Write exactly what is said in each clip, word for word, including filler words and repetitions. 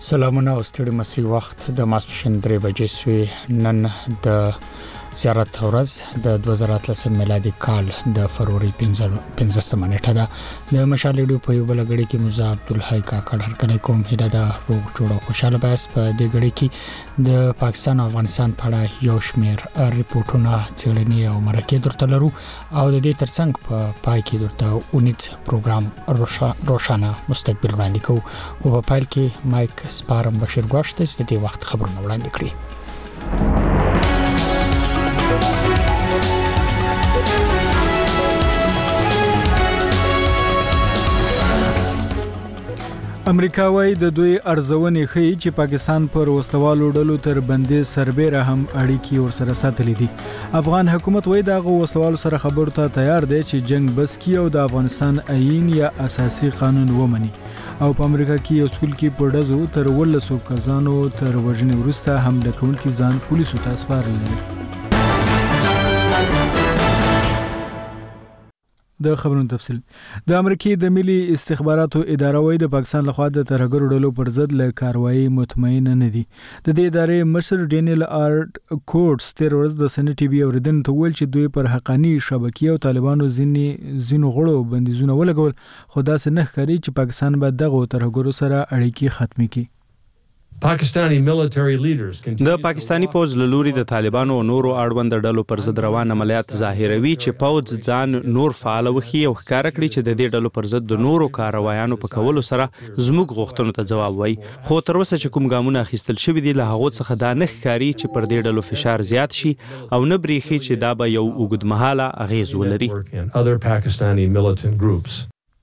سلامونه او ستړي مسي وخت د ماسپښین درې بجې سوي نن د زیارت ورځ د دوه زره اتلس میلادي کال د فروری پنځمه نیټه ده. د مشال ریډیو په یو بل غړي کې موزه عبدالحی کاکړ هر کله کوم هدا د روغ جوړ او خوشاله بس په دې غړي کې د پاکستان او افغانستان په اړه یو شمېر ریپورتونه څېړنې او مرکې درته لرو او د دې ترڅنګ په پا پای کې درته اونیز پروګرام روشانه مستقبل وړاندې کوو. او په پایل کې مایک سپارم بشیر غوښته چې د دې وخت خبرونه وړاندې کړي. امریکا وايي د دوی ارزونې ښيي چې پاکستان پر وسلوالو ډلو تر بندي سربېره هم اړیکې ورسره ساتلې دي. افغان حکومت وايي د وسلوالو سره خبرو ته تیار دی چې جنگ بس کی او د افغانستان آئین یا اساسي قانون ومني. او په امریکا کې یو سکول کې په ډزو تر ولسو کسانو تر وژنې وروسته حمله کوونکي ځان پولیسو ته سپارلی. د خبرونو تفصیل د امریکای د ملي استخباراتو اداره وايي د پاکستان لخوا د ترهګرو ډلو پر ضد له کاروایی مطمئن نه دي. د دې ادارې مشر ډینیل آرټ کوټس تیر ورځ د سن ټي وي اوریدنې ته ویل چې دوی پر حقانی شبکې او طالبانو ځینې ځینو غړو بندیزونه ولګول، خو داسې نه ښکاري چې پاکستان به دغه ترهګرو سره اړیکې ختمې کړي. د پاکستانی پوز له لوري د طالبانو او نورو اړوند ډلو پر ضد روان عملیات ظاهروي چې پوز ځان نور فعال وخی او ښکارا کړی چې د دې ډلو پر ضد د نورو کاروایانو په کولو سره زموږ غوښتنو ته جواب وایي. خو تر اوسه چې کوم ګامونه اخیستل شوي دي له هغو څخه دا نه ښکاري چې پر دې ډلو فشار زیات شي او نه بریښي چې دا به یو اوږدمهاله اغیز ولري.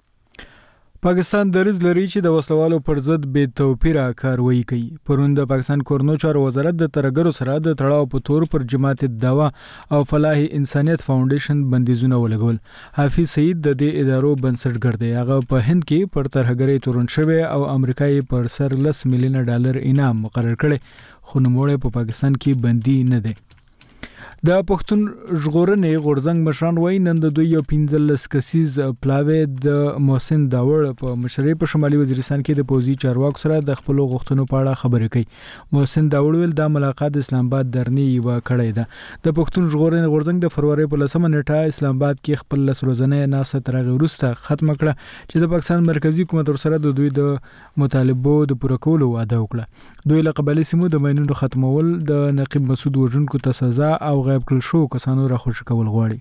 پاکستان دریځ لري چې د وسلوالو پر ضد بې توپیره کاروایی کوي. پرون د پاکستان کورنو چارو وزارت د ترهګرو سره د تړاو په تور پر جماعت دعوا او فلاح انسانیت فاونډیشن بندیزونه ولګول. حافظ سعید د دې ادارو بنسټګر دی. هغه په هند کې پر ترهګرۍ تورن شوی او امریکایي پر سر لس میلیونه ډالر انعام مقرر کړي، خو نوموړی په پاکستان کې بندي نه دی. د پښتون ژغورنې غورځنګ مشران وايي نن د دوی یو پنځلس کسیز پلاوی د محسن داوړ په مشرۍ په شمالي وزیرستان کې د پوځي چارواکو سره د خپل غوښتنو په اړه خبرې کوي. محسن داوړ ویل دا ملاقات د اسلام آباد درنی یو کړی ده. د پښتون ژغورنې غورځنګ د فروری په لسمه نیټه اسلام آباد کې خپل لس ورځنۍ ناسته تر هغه وروسته ختم کړه چې د پاکستان مرکزی حکومت سره د دوی د مطالبو د پوره کولو وعده وکړه. دوی له قبایلي سیمو د ماینونو ختمول، د نقیب مسعود وژونکو ته سزا او غیب کړل شو کسانو را خوشی کول غواړي.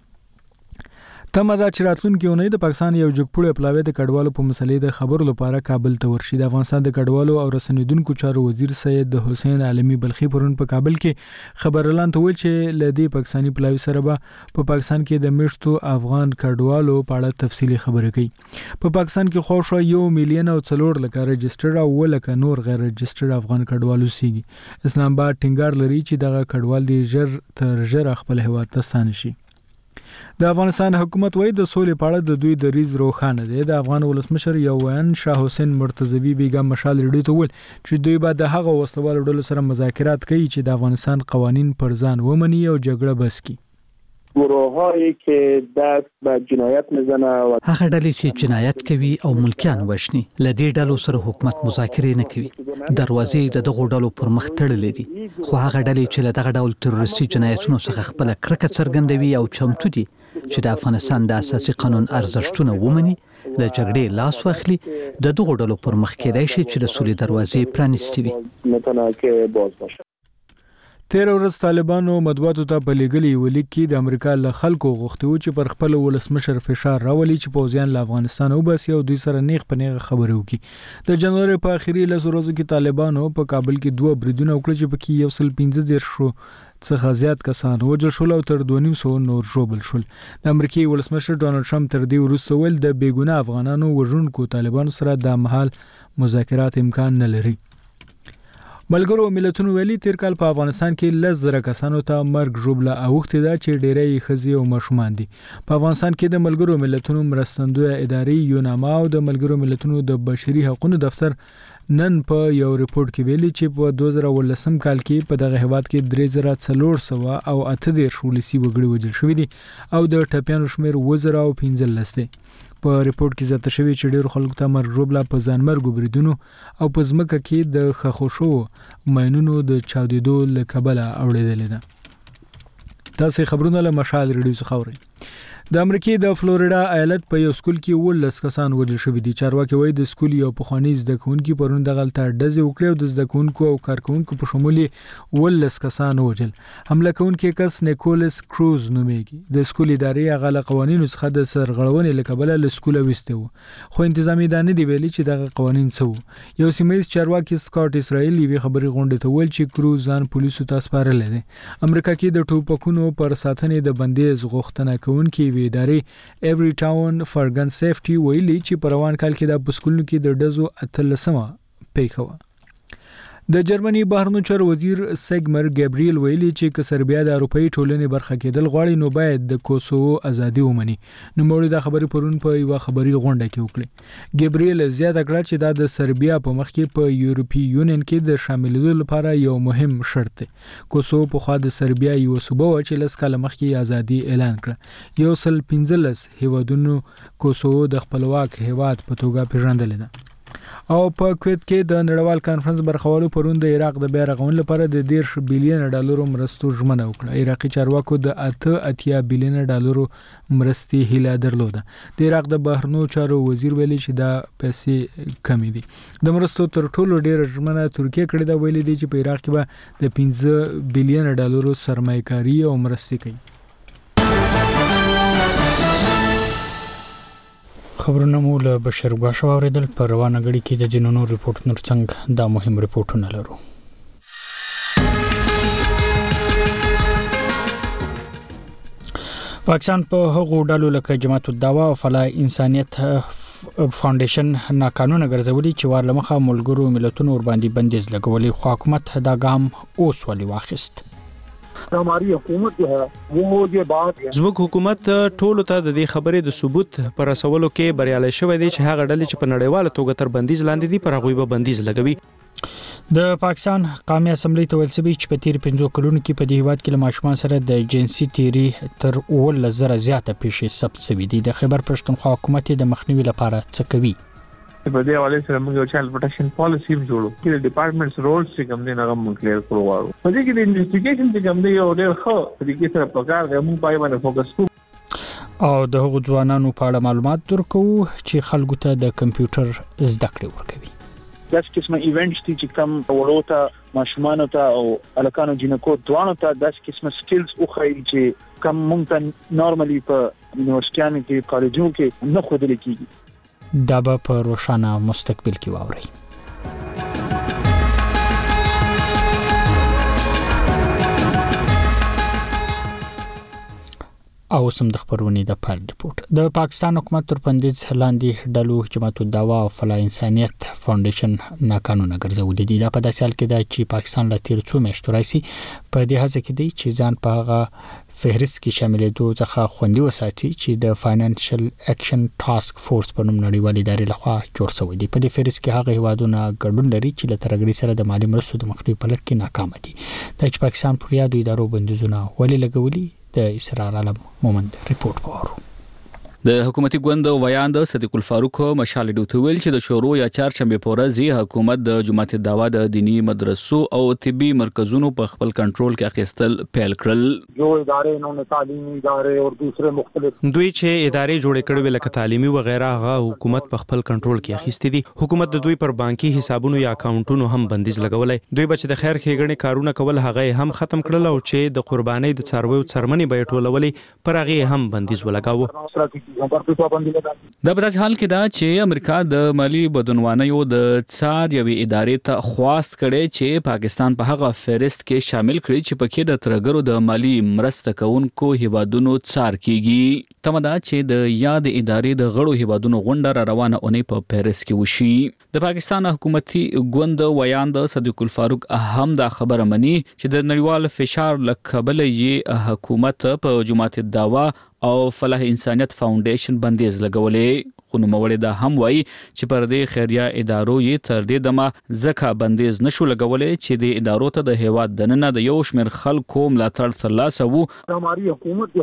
تمه دا چې راتلونکي اونۍ د پاکستان یو جګپوړی پلاوی د کډوالو په مسلې د خبرو لپاره کابل ته ورشي. د افغانستان د کډوالو او رسنیدونکو چارو وزیر سید حسین عالمی بلخی پرون په کابل کې خبر اعلان ته ویل چې لدی پاکستانی پلاوی سره به په پاکستان کې د میشتو افغان کډوالو په اړه تفصیلی خبرې کوي. په پاکستان کې خو شو یو میلیون او څلور لکه رجسټر او ولکه نور غیر رجسټر افغان کډوالو سیږي. اسلام آباد ټینګار لري چې دغه کډوال دی ژر تر ژر خپل هیواد ته ستانه شي. د افغانستان حکومت وايي د سولې په اړه د دوی دریځ روښانه دی. د افغان ولسمشر یوان شاه حسین مرتضوی بیګم مشال ریډیو ته ویل چې دوی به د هغه وسلوالو ډلو سره مذاکرات کوي چې د افغانستان قوانین پر ځان ومني او جګړه بس کړي. گروهایی که دست به جنایت میزنه و هغه ډلې چې جنایت کوي او ملکیان وژني له دې ډلو سره حکومت مذاکرې نه کوي. دروازې د دغو ډلو پر مخ تړلې دي، خو هغه ډلې چې له دغه ډول تروریستي جنایتونو څخه خپل کرکه څرګندوي او چمتو دي چې د افغانستان د اساسي قانون ارزښتونه ومني، له جګړې لاس واخلي، د دغو ډلو پر مخ کېدای شي چې د سولې دروازې پرانیستې وي. تیر ورځ طالبانو مطبوعاتو ته په لګلي ولیک کې د امریکا له خلکو غوښتي و چې پر خپل ولسمشر فشار راولي چې پوځیان له افغانستان وباسي او دوی سره نیغ په نیغه خبرې وکړي. د جنوري په اخري لسو ورځو کې طالبانو په کابل کې دوه بریدونه وکړل چې پکې یو سل پنځه دېرش شو څخه زیات کسان وژل شول او تر دوه نیم سوه نور ژوبل شول. د امریکای ولسمشر ډونالد ټرمپ تر دې وروسته ویل د بېګناه افغانانو وژونکو طالبانو سره د مهال مذاکرات امکان نه لري. ملګرو ملتونو ویلي تیر کال په افغانستان کې لس زره کسانو ته مرګ ژوبله اوښتې ده چې ډېری ښځې او ماشومان دي. په افغانستان کې د ملګرو ملتونو مرستندویه ادارې یوناما او د ملګرو ملتونو د بشري حقوقو دفتر نن په یو ریپورت کې ویلي چې په دوه زره ولسم کال کې په دغه هیواد کې درې زره څلور سوه او اته دېرش ولسي وګړي وژل شوي دي او د ټپیانو شمېر اووه زره او پنځلس دی. په ریپورت کې زیاته شوی چې ډېر خلکو ته مرګ ژوبله په ځانمرګو بریدونو او په ځمکه کې د ښخو شوو ماینونو د چاودېدو له کبله اوړېدلې ده. تاسې خبرونه له مشال ریډیو څخه اورئ. د امریکې د فلوریډا ایالت په یو سکول کې ولس کسان وژل شوي دي. چارواکي وایي د سکول یو پخوانی زده کوونکي پرون دغلته ډزې وکړې او د زده کوونکو او کارکوونکو په شمول ولس کسان وژل. حمله کوونکی کس نیکولس کروز نومیږي. د سکول ادارې هغه له قوانینو څخه د سرغړونې له کبله له سکوله ویستی و، خو انتظامی ادارې دی ویلي چې دغه قوانین څه وو. یو سیمهییز چارواکي سکاټ اسرائیل یوې خبري غونډې ته وویل چې کروز ځان پولیسو ته سپارلی دی. امریکا کې د ټوپکونو پر ساتنې د بندیز غوښتنه کوونکې یوې ادارې ایوری ټاون فار ګن سیفټي ویلي چې په روان کال کې د پسکولونو کې د ډزو اتلسمه پیښه وه. د جرمني بهرنیو چارو وزیر سیګمر ګابریل ویلي چې که سربیا د اروپאי ټولنې برخه کېدل غواړي نو باید د کوسوو ازادي ومني. نو موږ د خبرې پرون په یو خبري غونډه کې وکړه. ګابریل زیاته کړه چې دا د سربیا په مخ کې په یورپی یونین کې د شاملېدو لپاره یو مهم شرط دی. کوسوو په خوا د سربیا یو صوبه و چې لس کاله مخکې ازادي اعلان کړه. یو سل پنځلس هیوادونو کوسوو د خپلواک هیواد په توګه پیژندل ده. او په کویت کې د نړیوال کانفرنس برخوالو پرون د عراق د بیا رغونې لپاره د دیرش بیلیون ډالرو مرستو ژمنه وکړه. عراقي چارواکو د اته اتیا بیلیون ډالرو مرستې هیله درلوده. د عراق د بهرنیو چارو وزیر ویلي چې دا پیسې کمې دي. د مرستو تر ټولو ډیره ژمنه ترکیه کړې ده، ویلي دي چې په عراق کې به د پنځه بیلیون ډالرو سرمایه‌کاري او مرستې کوي. خبرونه مو له بشر ګاښو اوریدل. په روانه غړي کې د جنونو ریپورټونو څنګه دا مهم ریپورټونه لرو. پاکستان په هغو ډلو لکه جماعت الدعوه او فلاح انسانیت فاونډیشن ناقانونه ګرځولي چې وار لمخه ملګرو ملتونو ور باندې بندیز لګولي، خو حکومت دا ګام اوس ولې واخیست. हमारी हुकूमत जो है वो ये बात है زموږ حکومت ټولو ته د دې خبرې د ثبوت پر رسولو کې بریالي شوی دی چې هغه ډلې چې په نړیواله توګه تر بندیز لاندې دي پر هغوی به بندیز لګوي. د پاکستان قومي اسمبلی ته ویل شوی چې په تیر پنځو کلونو کې په دې هیواد کې له ماشومان سره د جنسي تیری تر اوله زره زیاته پیښې ثبت شوې دي. د خیبر پښتونخوا حکومت د مخنیوي لپاره څه کوي؟ په دې حواله سره موږ یو چایلډ پروټیکشن پالیسی جوړو چې د ډپارټمنټس رولز چې کوم دي هغه موږ کلیر کړو غواړو. په دې کې د انویسټیګیشن چې کوم دی یو ډېر ښه طریقې سره پکار دی، موږ پای باندې فوکس کوو او د هغو ځوانانو په اړه معلومات درکو چې خلکو ته د کمپیوټر زده کړې ورکوي. داس قسمه ایونټس دي چې کوم ورو ته ماشومان ته او الکانو جنکو دوانو ته داس قسمه سکلز او خای چې کوم مونږ ته نورمالي په یونیورسيټیانو کې کالجونو کې نه خو دل کېږي. دا به په روښانه مستقبل کې واوري. او سم د خبرونې د پال ریپورت. د پاکستان حکومت تر بندیز لاندې ډلو جماعت الدعوه او فلاح انسانیت فاونډیشن ناقانونه ګرځولې دي. دا په داسې حال کې ده چې پاکستان له تیر څو میاشتو راځي په دې هڅه کې دی چې ځان په هغه فهرست کې شاملېدو څخه خوندي وساتي چې د فاینانشل اکشن ټاسک فورس په نوم نړیوال ادارې لخوا جوړ شوی دی. په دې فهرست کې هغه هیوادونه ګډون لري چې له ترګړې سره د مالی مرستو د مخنیوي په لټه کې ناکام دي. دا چې پاکستان پر یادو ادارو بندیزونه ولې لګولي د اسرار عالم مومند ریپورت پورو. د حکومتي ګوند ویاند صدیق الفاروق مشال ډوتویل چې د شورو یا چهارشنبه پورزي حکومت د جماعت دعوا د دینی مدرسو او طبي مرکزونو په خپل کنټرول کې اخیستل پیل کړل. جو ادارې انہوں تعلیمي ادارې او دوسرے مختلف دوی چې ادارې جوړې کړې لکه تعلیمي و غیره هغه حکومت په خپل کنټرول کې اخیستې دي. حکومت د دوی پر بانکي حسابونو یا اکاونټونو هم بندیز لګولای. دوی بچ د خیر ښېګڼې کارونه کول هغه هم ختم کړل او چې د قربانۍ د څارویو څرمنې به ټولولې پر هغه هم بندیز ولګاوه. دا په داسې حال کې دا چې امریکا د مالی بدنوانیو د څار یوې ادارې ته خواست کړي چې پاکستان په هغه فهرست کې شامل کړي چې پکې د ترګرو د مالی مرسته کوونکو هیوادونو څار کیږي. تمدا چې د یاد ادارې د غړو هیوادونو غونډه را روانه اونۍ په پیرس کې وشي. د پاکستان حکومتي ګوند ویاند صدیق الفاروق هم دا خبره مني چې د نړیوال فشار لکبل یې حکومت په جماعت الدعوا او فلاح انسانیت فاونډیشن بندیز لګولې. خو نوموړي دا هم وایي چې پر دې خیریه ادارو یې تر دې دمه ځکه بندیز نشو لګولې چې د ادارو ته د هیواد دننه د یو شمېر خلکو ملاتړ ترلاسه وو. हमारी हुकूमत जो है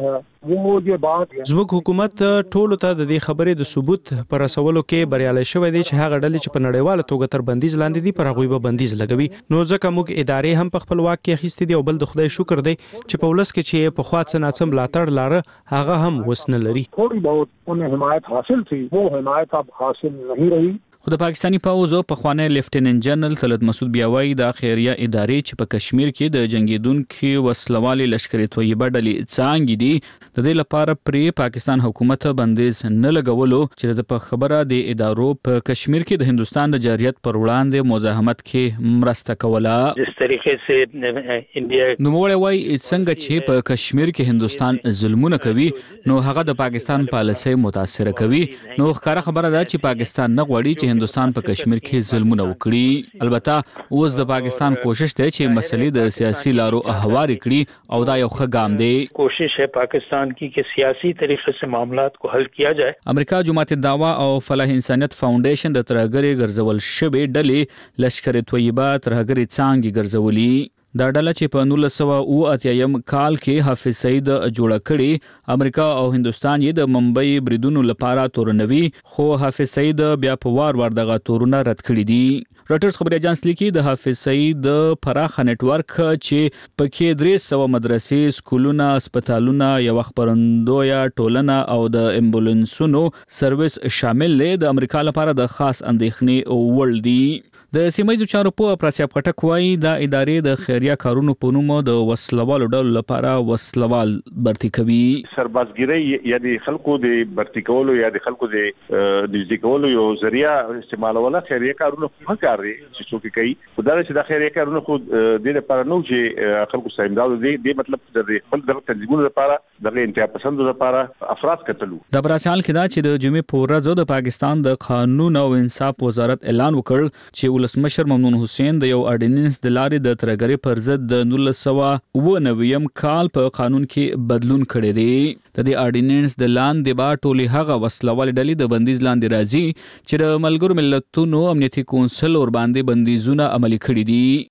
زموږ حکومت ټولو ته د دې خبرې د ثبوت پر رسولو کې بریالي شوی دی چې هغه ډلې چې په نړیواله توګه تر بندیز لاندې دي پر هغوی به بندیز لګوي. نو ځکه موږ ادارې هم په خپل واک کې اخیستې دي او بل د خدای شکر دی چې په ولس کې چې په خوا څه ناڅه ملاتړ لاره هغه هم وس نه لري. थोड़ी बहुत उन्हें हिमायत हासिल थी, वो हिमायत अब हासिल नहीं रही. خو د پاکستاني پوځ او پخوانی لیفټیننټ جنرال طلعت مسعود بیا وایي د خیریه ادارې چې په کشمیر کې د جنگیدونکو وسلوالي لشکري طیبه ډلې څانګې دي د دې لپاره پرې پاکستان حکومت بندیز نه لګولو چې د په خبره د ادارو په کشمیر کې د هندستان د جارحیت پر وړاندې مزاحمت کې مرسته کوله. جس طریقې سے انډیا نوموړی وایي څنګه چې په کشمیر کې هندستان ظلمونه کوي نو هغه د پاکستان پالیسي متاثر کوي. نو ښکاره خبره ده چې پاکستان نه غواړي چې هندستان په کشمیر کې ظلمونه وکړي. البته اوس د پاکستان کوشش دی چې مسلې د سیاسي لارو هواري کړي او دا یو ښه ګام دی. کوشش ہے پاکستان کی کہ سیاسی طریقے سے معاملات کو حل کیا جائے. امریکا جماعت دعوا او فلاح انسانیت فاونډیشن د ترهګرۍ ګرځول شوی ډلې لشکر طیبه ترهګرۍ څانګې ګرځولي. دا ډله چې په نولس سوه اوه اتیا کال کې حافظ سعید جوړه کړې، امریکا او هندستان یې د ممبئی بریدونو لپاره تورنوي، خو حافظ سعید بیا په وار وار دغه تورونه رد کړي دي. راټرز خبري اجانس لیکي د حافظ سعید د پراخ نت ورک چې پکې درې سوه مدرسې، سکولونه، هسپتالونه، یو خبرندویه ټولنه او د امبولانسونو سرویس شامل دی د امریکا لپاره د خاص اندېښنې وړ دي. د سیمایي چارو په پراسیاب پټک وایي دا ادارې د خیریه کارونو په نوم د وسلوالو ډلو لپاره وسلوال برتی کوي. سربازګری یا د خلکو د برتی کولو یا د خلکو د نږدې کولو یو ذریعہ استعمالوله خیریه کارونو په کار دي چې څوک کوي. خدای چې د خیریه کارونو خو د لپاره نو چې خلکو سره امداد دي، د مطلب د خپل د تنظیمونو لپاره د انتها پسندو لپاره افراد کتلو. د براسال کې دا چې د جمعې په ورځ د پاکستان د قانون او انصاف وزارت اعلان وکړ چې ولسمشر ممنون حسین د یو اورډیننس د لارې د ترهګرۍ پر ضد د نولس سوه اوه نوي کال په قانون کې بدلون کړی دی. د دې اورډیننس د لاندې با ټولې هغه وسلوالې ډلې د بندیز لاندې راځي چې د ملګرو ملتونو امنیتي کونسل ور باندې بندیزونه عملي کړي دي.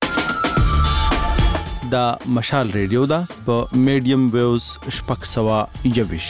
دا مشال ریډیو دا په میډیم ویوز شپږ سوه یوویش.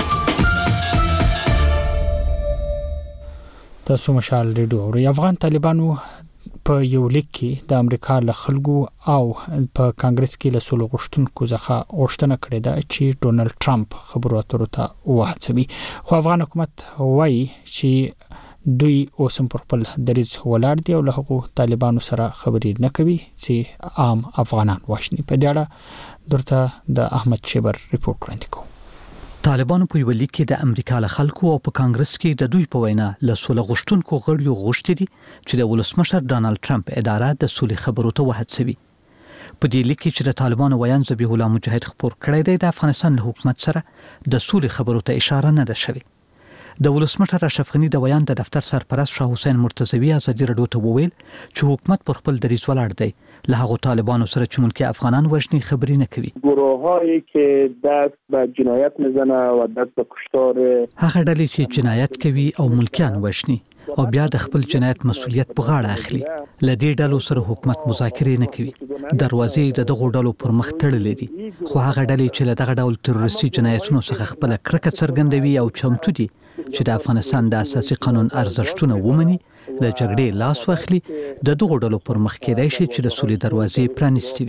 تاسو مشال ریډیو اورئ. افغان طالبانو په یو لیک کې د امریکا له خلکو او په کانګرس کې له سولو غوښتونکو څخه غوښتنه کړې ده چې ډونالد ټرمپ خبرو اترو ته وهڅوي. خو افغان حکومت وایي چې دوی اوس هم پر خپل دریځ ولاړ دي او له هغو طالبانو سره خبرې نه کوي چې عام افغانان واشني. په دې اړه درته د احمد شیبر ریپورت وړاندې کوم. طالبانو په یو لیک کې د امریکا له خلکو او په کانګرس کې د دوی په وینا له سولې غوښتونکو غړیو غوښتي دي چې د ولسمشر ډانلډ ټرمپ اداره د سولې خبرو ته وهڅوي. په دې لیک کې چې د طالبانو ویان ذبیح الله مجاهد خبر کړی دی د افغانستان له حکومت سره د سولې خبرو ته اشاره نه ده شوې. د ولسمشر اشرف غنی د ویان د دفتر سرپرست شاه حسین مرتضوی ازادي رادیو ته وویل چې حکومت پر خپل دریځ ولاړ دی، له هغو طالبانو سره چې ملکی افغانان وژني خبرې نه کوي. گروه‌هایی که دست به جنایت میزنه و دست به کشتار هغه ډلې چې جنایت کوي او ملکیان وژني او بیا د خپل جنایت مسؤلیت په غاړه اخلي، له دې ډلو سره حکومت مذاکرې نه کوي. دروازې د دغو ډلو پر مخ تړلې دي، خو هغه ډلې چې له دغه ډول تروریستي جنایتونو څخه خپل کرکه څرګندوي او چمتو دي چې د افغانستان د اساسي قانون ارزښتونه ومني، له جګړې لاس واخلي، د دغو ډلو پر مخ کېدای شي چې د سولې دروازې پرانیستې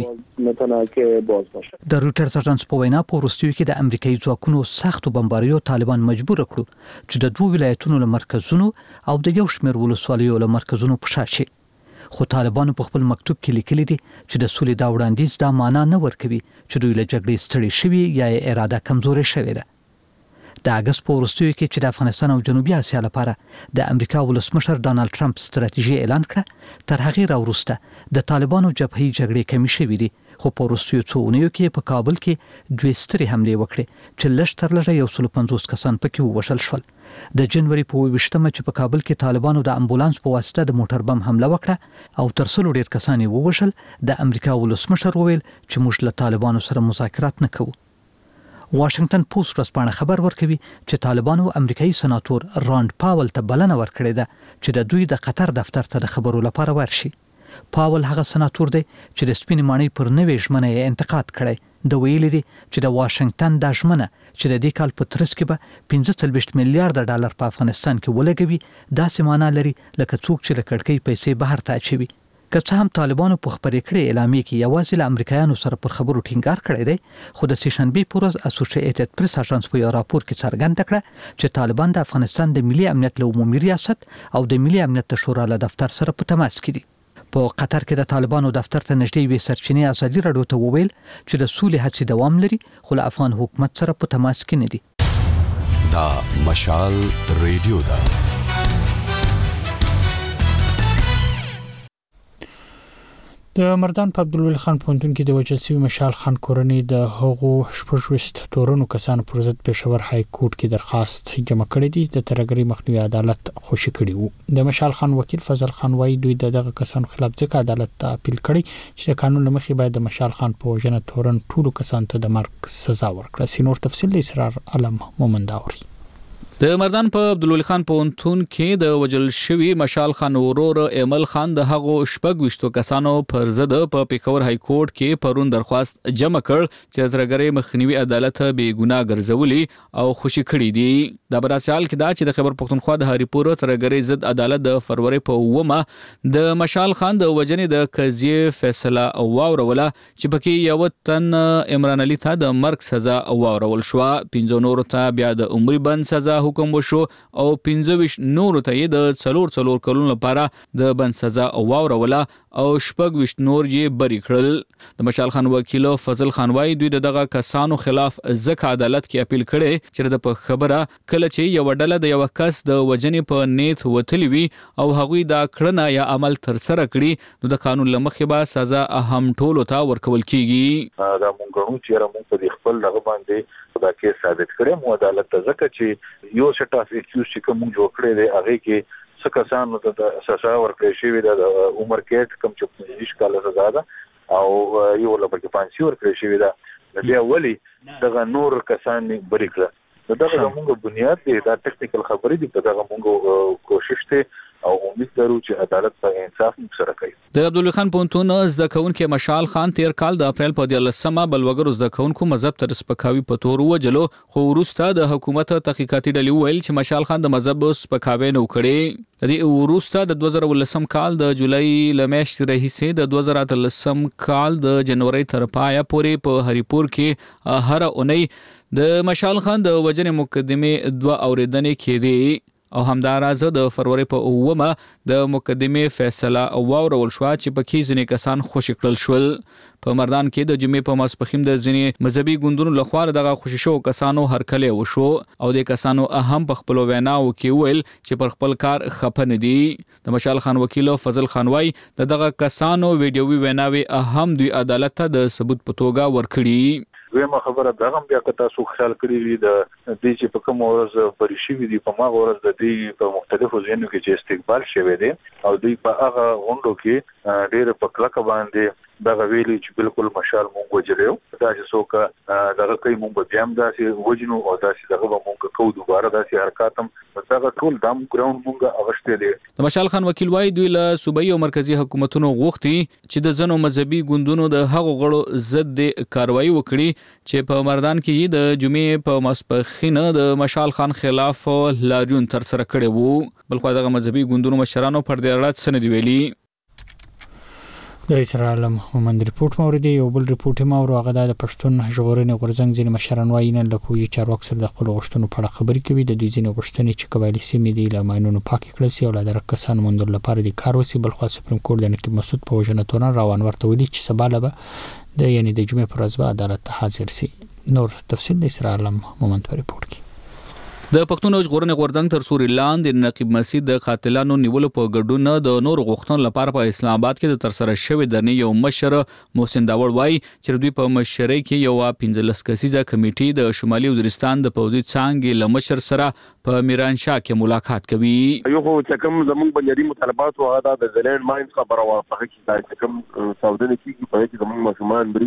وي. د رویټرز اژانس په وینا په وروستیو کې د امریکایي ځواکونو سختو بمباریو طالبان مجبور کړو چې د دوه ولایتونو له مرکزونو او د یو شمېر ولسوالیو له مرکزونو په شا شي. خو طالبانو په خپل مکتوب کې لیکلي دي چې د سولې دا وړاندیز دا معنا نه ورکوي چې دوی له جګړې ستړي شوي یا اراده کمزورې شوې ده. د اګست په وروستیو کې چې د افغانستان او جنوبي اسیا لپاره د امریکا ولسمشر ډانلډ ټرمپ ستراتیژي اعلان کړه، تر هغې راوروسته د طالبانو جبهي جګړې کمې شوې دي، خو په وروستیو څو اونیو کې په کابل کې دوې سترې حملې وکړې چې لږ تر لږه یو سل پنځوس کسان پکې ووژل شول. د جنوري په اووه ویشتمه چې په کابل کې طالبانو د امبولانس په واسطه د موټر بم حمله وکړه او تر سلو ډېر کسان یې ووژل، د امریکا ولسمشر وویل چې موږ له طالبانو سره مذاکرات نه کوو. واشنگټن پوسټ ورځپاڼه خبر ورکوي چې طالبانو امریکایي سناتور راند پاول ته بلنه ورکړې ده چې د دوی د قطر دفتر ته د خبرو لپاره ورشي. پاول هغه سناتور دی چې د سپینې ماڼۍ پر نوې ژمنه یې انتقاد کړی. د ویلي دي چې د واشنگټن د ژمنه چې د دې کال په ترڅ کې به پنځه څلوېښت میلیارډ ډالر په افغانستان کې ولګوي داسې معنا لري لکه څوک چې له کړکۍ پیسې بهر ته اچوي. که څه هم طالبانو په خبرې کړې اعلامیه کې یوازې له امریکایانو سره پر خبرو ټینګار کړی دی، خو د سې شنبې په ورځ اسوسییټډ پریس اژانس په یو راپور کې څرګنده کړه چې طالبان د افغانستان د ملي امنیت له عمومي ریاست او د ملي امنیت شورا له دفتر سره په تماس کې دي. په قطر کې د طالبانو دفتر ته نږدې وي سرچینې ازادي راډیو ته وویل چې د سولې هڅې دوام لري خو له افغان حکومت سره په تماس کې نه دي. دا مشال ریډیو ده. د مردان په عبدالولي خان پوهنتون کې د وژل شوي مشال خان کورنۍ د هغو شپږویشت تورنو کسانو پر ضد پېښور های کورټ کې درخواست جمع کړی دی. د ترګری مخنیوي عدالت خوشی کړی وو. د مشال خان وکیل فضل خان وايي دوی دغه کسانو خلاف ځکه عدالت ته اپیل کړی چې قانون لمخې باید د مشال خان په وژنه تورن ټولو کسانو ته د مرګ سزا ورکړي. سینور تفصیل د اسرار علم مومنداوري. د مردان په عبدالولي خان پوهنتون کې د وژل شوي مشال خان ورور ایمل خان د هغو شپږ ویشتو کسانو پر ضد په پېښور های کورټ کې پرون درخواست جمع کړ چې ترګری مخنیوي عدالت به ګناه ګرځولي او خوشی کړی دي. د براسال کې دا چې د خیبر پښتونخوا د هریپور ترګری ضد عدالت د فروری په اومه د مشال خان د وژنې د قضیې فیصله واوروله چې پکې یو تن عمران علي ته د مرګ سزا واورول شو. پنځه نور ته بیا د عمري بند سزا حکم وشو او پنځه ویشت نور ته د څلور څلور کلونو لپاره د بند سزا واوروله او شپږ ویشت نور یې بری کړل. د مشال خان وکیل فضل خان وايي دوی دغه کسانو خلاف ځکه عدالت کې اپیل کړي چې د په خبره کله چې یو ډله د یو کس د وژنې په نیت وتلی وي او هغوی دا کړنه یا عمل تر سره کړي نو د قانون لمخې به سزا هم ټولو ته ورکول کیږي. دا مونږ غواړو چې موږ په خپل دغه باندې دا کې ثابت کړي مو عدالت ته ځکه چې یو سیټ اف ایکسکیوز چې کوم جوړ کړی دی هغه کې څه کسانو ته د سزا ورکړې شوې ده. د عمر کې کم چې پنځه کاله سزا ده او یو لپاره پانسي ورکړې شوې ده. بیا ولی دغه نور کسان بری کړل. دغه موږ بنیاد دی دا ټیکنیکل خبرې دي په دغه موږ کوشش ته او امید لرو چې عدالت په انصاف سره کوي. د عبدالولي خان پوهنتون زده کوونکي مشال خان تیر کال د اپریل په دیارلسمه بلوګرو زده کوونکو مذهب تر سپکاوي په تور وجلو خو وروسته د حکومت تحقیقاتي ډلې ویل چې مشال خان د مذهب سپکاوي نه وکړي. د دې وروسته د دوه زره ولسم کال د جولای لمیاشتې راهیسې د دوه زره اتلسم کال د جنوري تر پایه پورې په هریپور کې هر اونۍ د مشال خان د وژنې مقدمه دوه اوریدنې کېدې او همداراز د فروری په اومه د مقدمه فیصله واورول شو چې پکې ځینې کسان خوشی کړل شول. په مردان کې د جمعې په ماسپخیم د ځینې مذهبي ګوندونو لخوا دغه خوشی شو کسانو هرکلی وشو او د کسانو اهم په خپل ویناو کې ویل چې پر خپل کار خپه نه دي. د مشال خان وکیل فضل خان وايي دغه کسانو ویډیوي ویناوي اهم دوی عدالت ته د ثبوت په توګه ورکړي. ویمه خبره دا هم بیا که تاسو خیال کړی وي د دې چې په کوم ورځ بری شوي دي په ماغه ورځ د دې په مختلفو ځایونو کې چې استقبال شوی دی او دوی په هغه غونډو کې ډېر په کلکه باندې دغه ویلي چې بالکل مشال مونږ وجلو دا چې څوک دغه کوي مونږ بیا هم داسې وجنو او داسې دغه مونږ کوو دوباره داسې حرکات هم دغه ټول دام ګراوند مونږ اغشته دي. د مشال خان وکیل وايي دوی له صوبایي او مرکزی حکومتونو غوښتي چې د ځنو مذهبي ګوندونو د هغو غړو ضد کاروایی وکړي چې په مردان کې د جمعې په ماسپخین د مشال خان خلاف لاریون تر سره کړي وو. بلخو دغه مذهبي ګوندونو مشرانو پر دې اړه څه نه دی ویلي. د اسرائیل مومند ریپورت موردی یو بل ریپورت ما ورو هغه د پښتون ژغورنې غورځنګ ځینې مشران وايي نن له پوجي چارواکو سره د خپل غوښتنو په اړه خبرې کوي. د دوی ځینې غوښتنې چې قبایلي سیمې دي له ماینونو پاکې کړل سي او له درک کسانو موندلو لپاره د کار وسی. بلخو سپریم کورټ د نقیب مسعود په وژنه تورن روان ورته ویلي چې سبا له د یعنی د جمعې پر ورځ به عدالت ته حاضر سي. نور تفصیل د اسرائیل مومند په ریپورت کې. د پښتون ژغورنې غورځنګ تر سوري لاندې نقیب مسعود د قاتلانو نیولو په ګډون د نور غوښتنو لپاره په اسلام آباد کې د تر سره شوې درنې یو مشر محسن داوړ وايي چې دوی په مشرۍ کې یو پنځلس کسیزه کمیټې د شمالي وزیرستان د پوځي څانګې له مشر سره په میرانشاه کې ملاقات کوي. یو چې کوم زموږ بنیادی مطالبات او دا د زلند ماینز خبره وه په کې چې کوم سعودي کې په کې زموږ مشمان بریو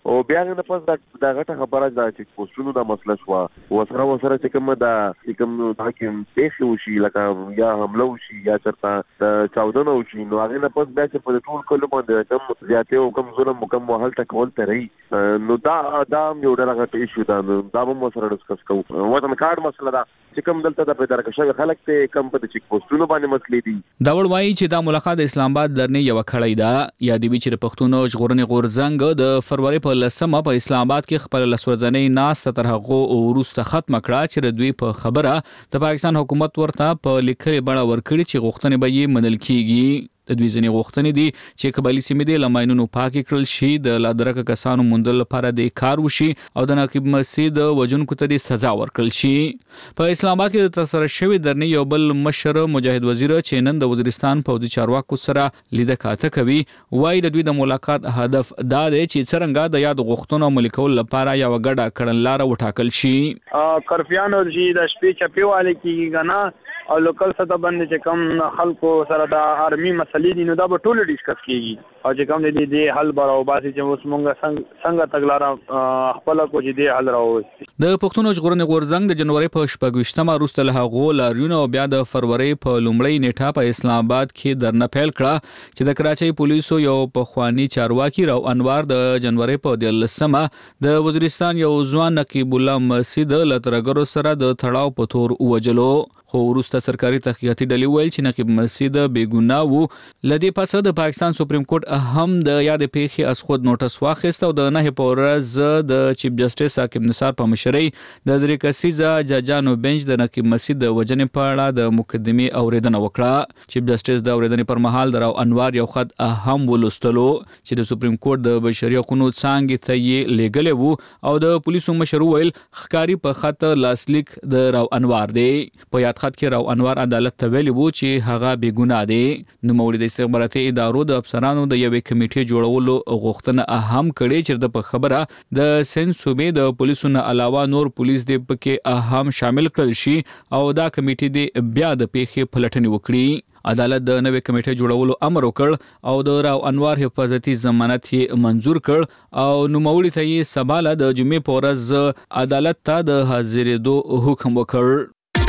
او بیا نه پس دا غټه خبره ده چې پوسټونو دا مسله شو وسره وسره چې کوم دا چې کوم حاکم پیښ وشي لکه یا حمله وشي یا چرته چاودنه وشي نو هغه نه پس بیا چې په ټول کلو باندې کوم زیاته او کوم ظلم کوم وحل تکول ته رہی نو دا دا یو ډېر غټه ایشو ده دا به سره ډسکس کوو وطن کارت مسله ده چې کوم دلته د پیدا کړو خلک ته کم په چیک پوسټونو باندې مسلې دي دا وړوي چې دا ملاقات د اسلام آباد درنه یو کړی دا یا د بیچ د پښتونو ژغورنې غورځنګ د فروری په لسمه په اسلام آباد کې خپل لسورځنې ناس تر هغه وروسته ختم کړه چې دوی په خبره د پاکستان حکومت ورته په لیکلي بڼه ورکړي چې غوښتنې به یې منل کیږي د دوی ځینې غوښتنې دي چې قبایلي سیمې د لماینونو پاکې کړل شي د لادرکه کسانو موندل لپاره د کار وشي او د نقیب مسجد وجونکو ته د سزا ورکړل شي په اسلام آباد کې د تسره شوی درنه یو بل مشر مجاهد وزیر چې نن د وزیرستان پوځي چارواکو سره لیده کاته کوي وایي د دوی د ملاقات هدف دا دی چې څنګه د یاد غوښتنو عملي کول لپاره یو غډه کړنلاره وټاکل شي کرفیانو چې د شپې چپیواله کیږي غنا او لوکل سطح باندې چې کم خلکو سره د آرمي مسلې دي نو دا به ټول ډیسکس کیږي او چې کوم دې دې حل براو باسي چې اوس مونږه څنګه تګلاره خپل کو چې دې حل راوځي د پښتون ژغورنې غورځنګ د جنوري په شپږشتمه وروسته له هغه لاریونه او بیا د فروری په لومړۍ نیټه په اسلام آباد کې درنه پیل کړه چې د کراچۍ پولیسو یو پخوانی چارواکي راو انوار د جنوري په دلسمه د وزیرستان یو ځوان نقیب الله مسجد لترګرو سره د تړاو په تور وجلو خو وروسته سرکاري تحقیقاتي ډلې ویل چې نقیب مسجد بې ګناه وو لدې پس د پاکستان سپریم کورټ هم د یاد پیښې از خود نوټس واخیست او د نه په ورځ د چیف جسټس حاکم نثار په مشرۍ د درې کسیزه ججانو بنچ د نقیب مسجد د وجنې په اړه د مقدمې اوریدنه وکړه چیف جسټس د اوریدنې پر مهال د راو انوار یو خط هم ولوستلو چې د سپریم کورټ د بشري حقوقو څنګه ته یې لګلې وو او د پولیسو مشر ویل خکاری په خط لاسلیک د راو انوار دی په یاد خط کې راو انوار عدالت ته ویلي وو چې هغه بې ګناه دی نو موري د استخباراتي ادارو د افسرانو د یوې کمیټې جوړولو غوښتنه هم کړې چې د په خبره د سند صوبې د پولیسو نه علاوه نور پولیس د پکې هم شامل کړل شي او دا کمیټې د بیا د پیښې پلټنې وکړي عدالت د نوې کمیټې جوړولو امر وکړ او د راو انوار حفاظتي ضمانت یې منزور کړ او نوموړي ته یې سباله د جمعې په ورځ عدالت ته د حاضرېدو حکم وکړ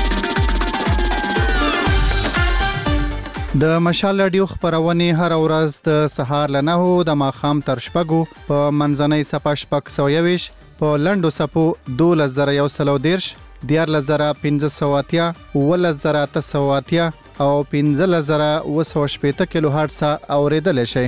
د مشال رادیو خبرونه هر ورځ د سهار ل نهو د ماخام تر شپږو په منځنۍ صفه شپږ سوه یویش په لنډو صفو دولس زره یو سلو دیرش دیارلس زره پنځه سوه اتیا اوولس زره اته سوه اتیا او پنځلس زره اوه سوه شپېته کیلو هرټز اوریدلی شئ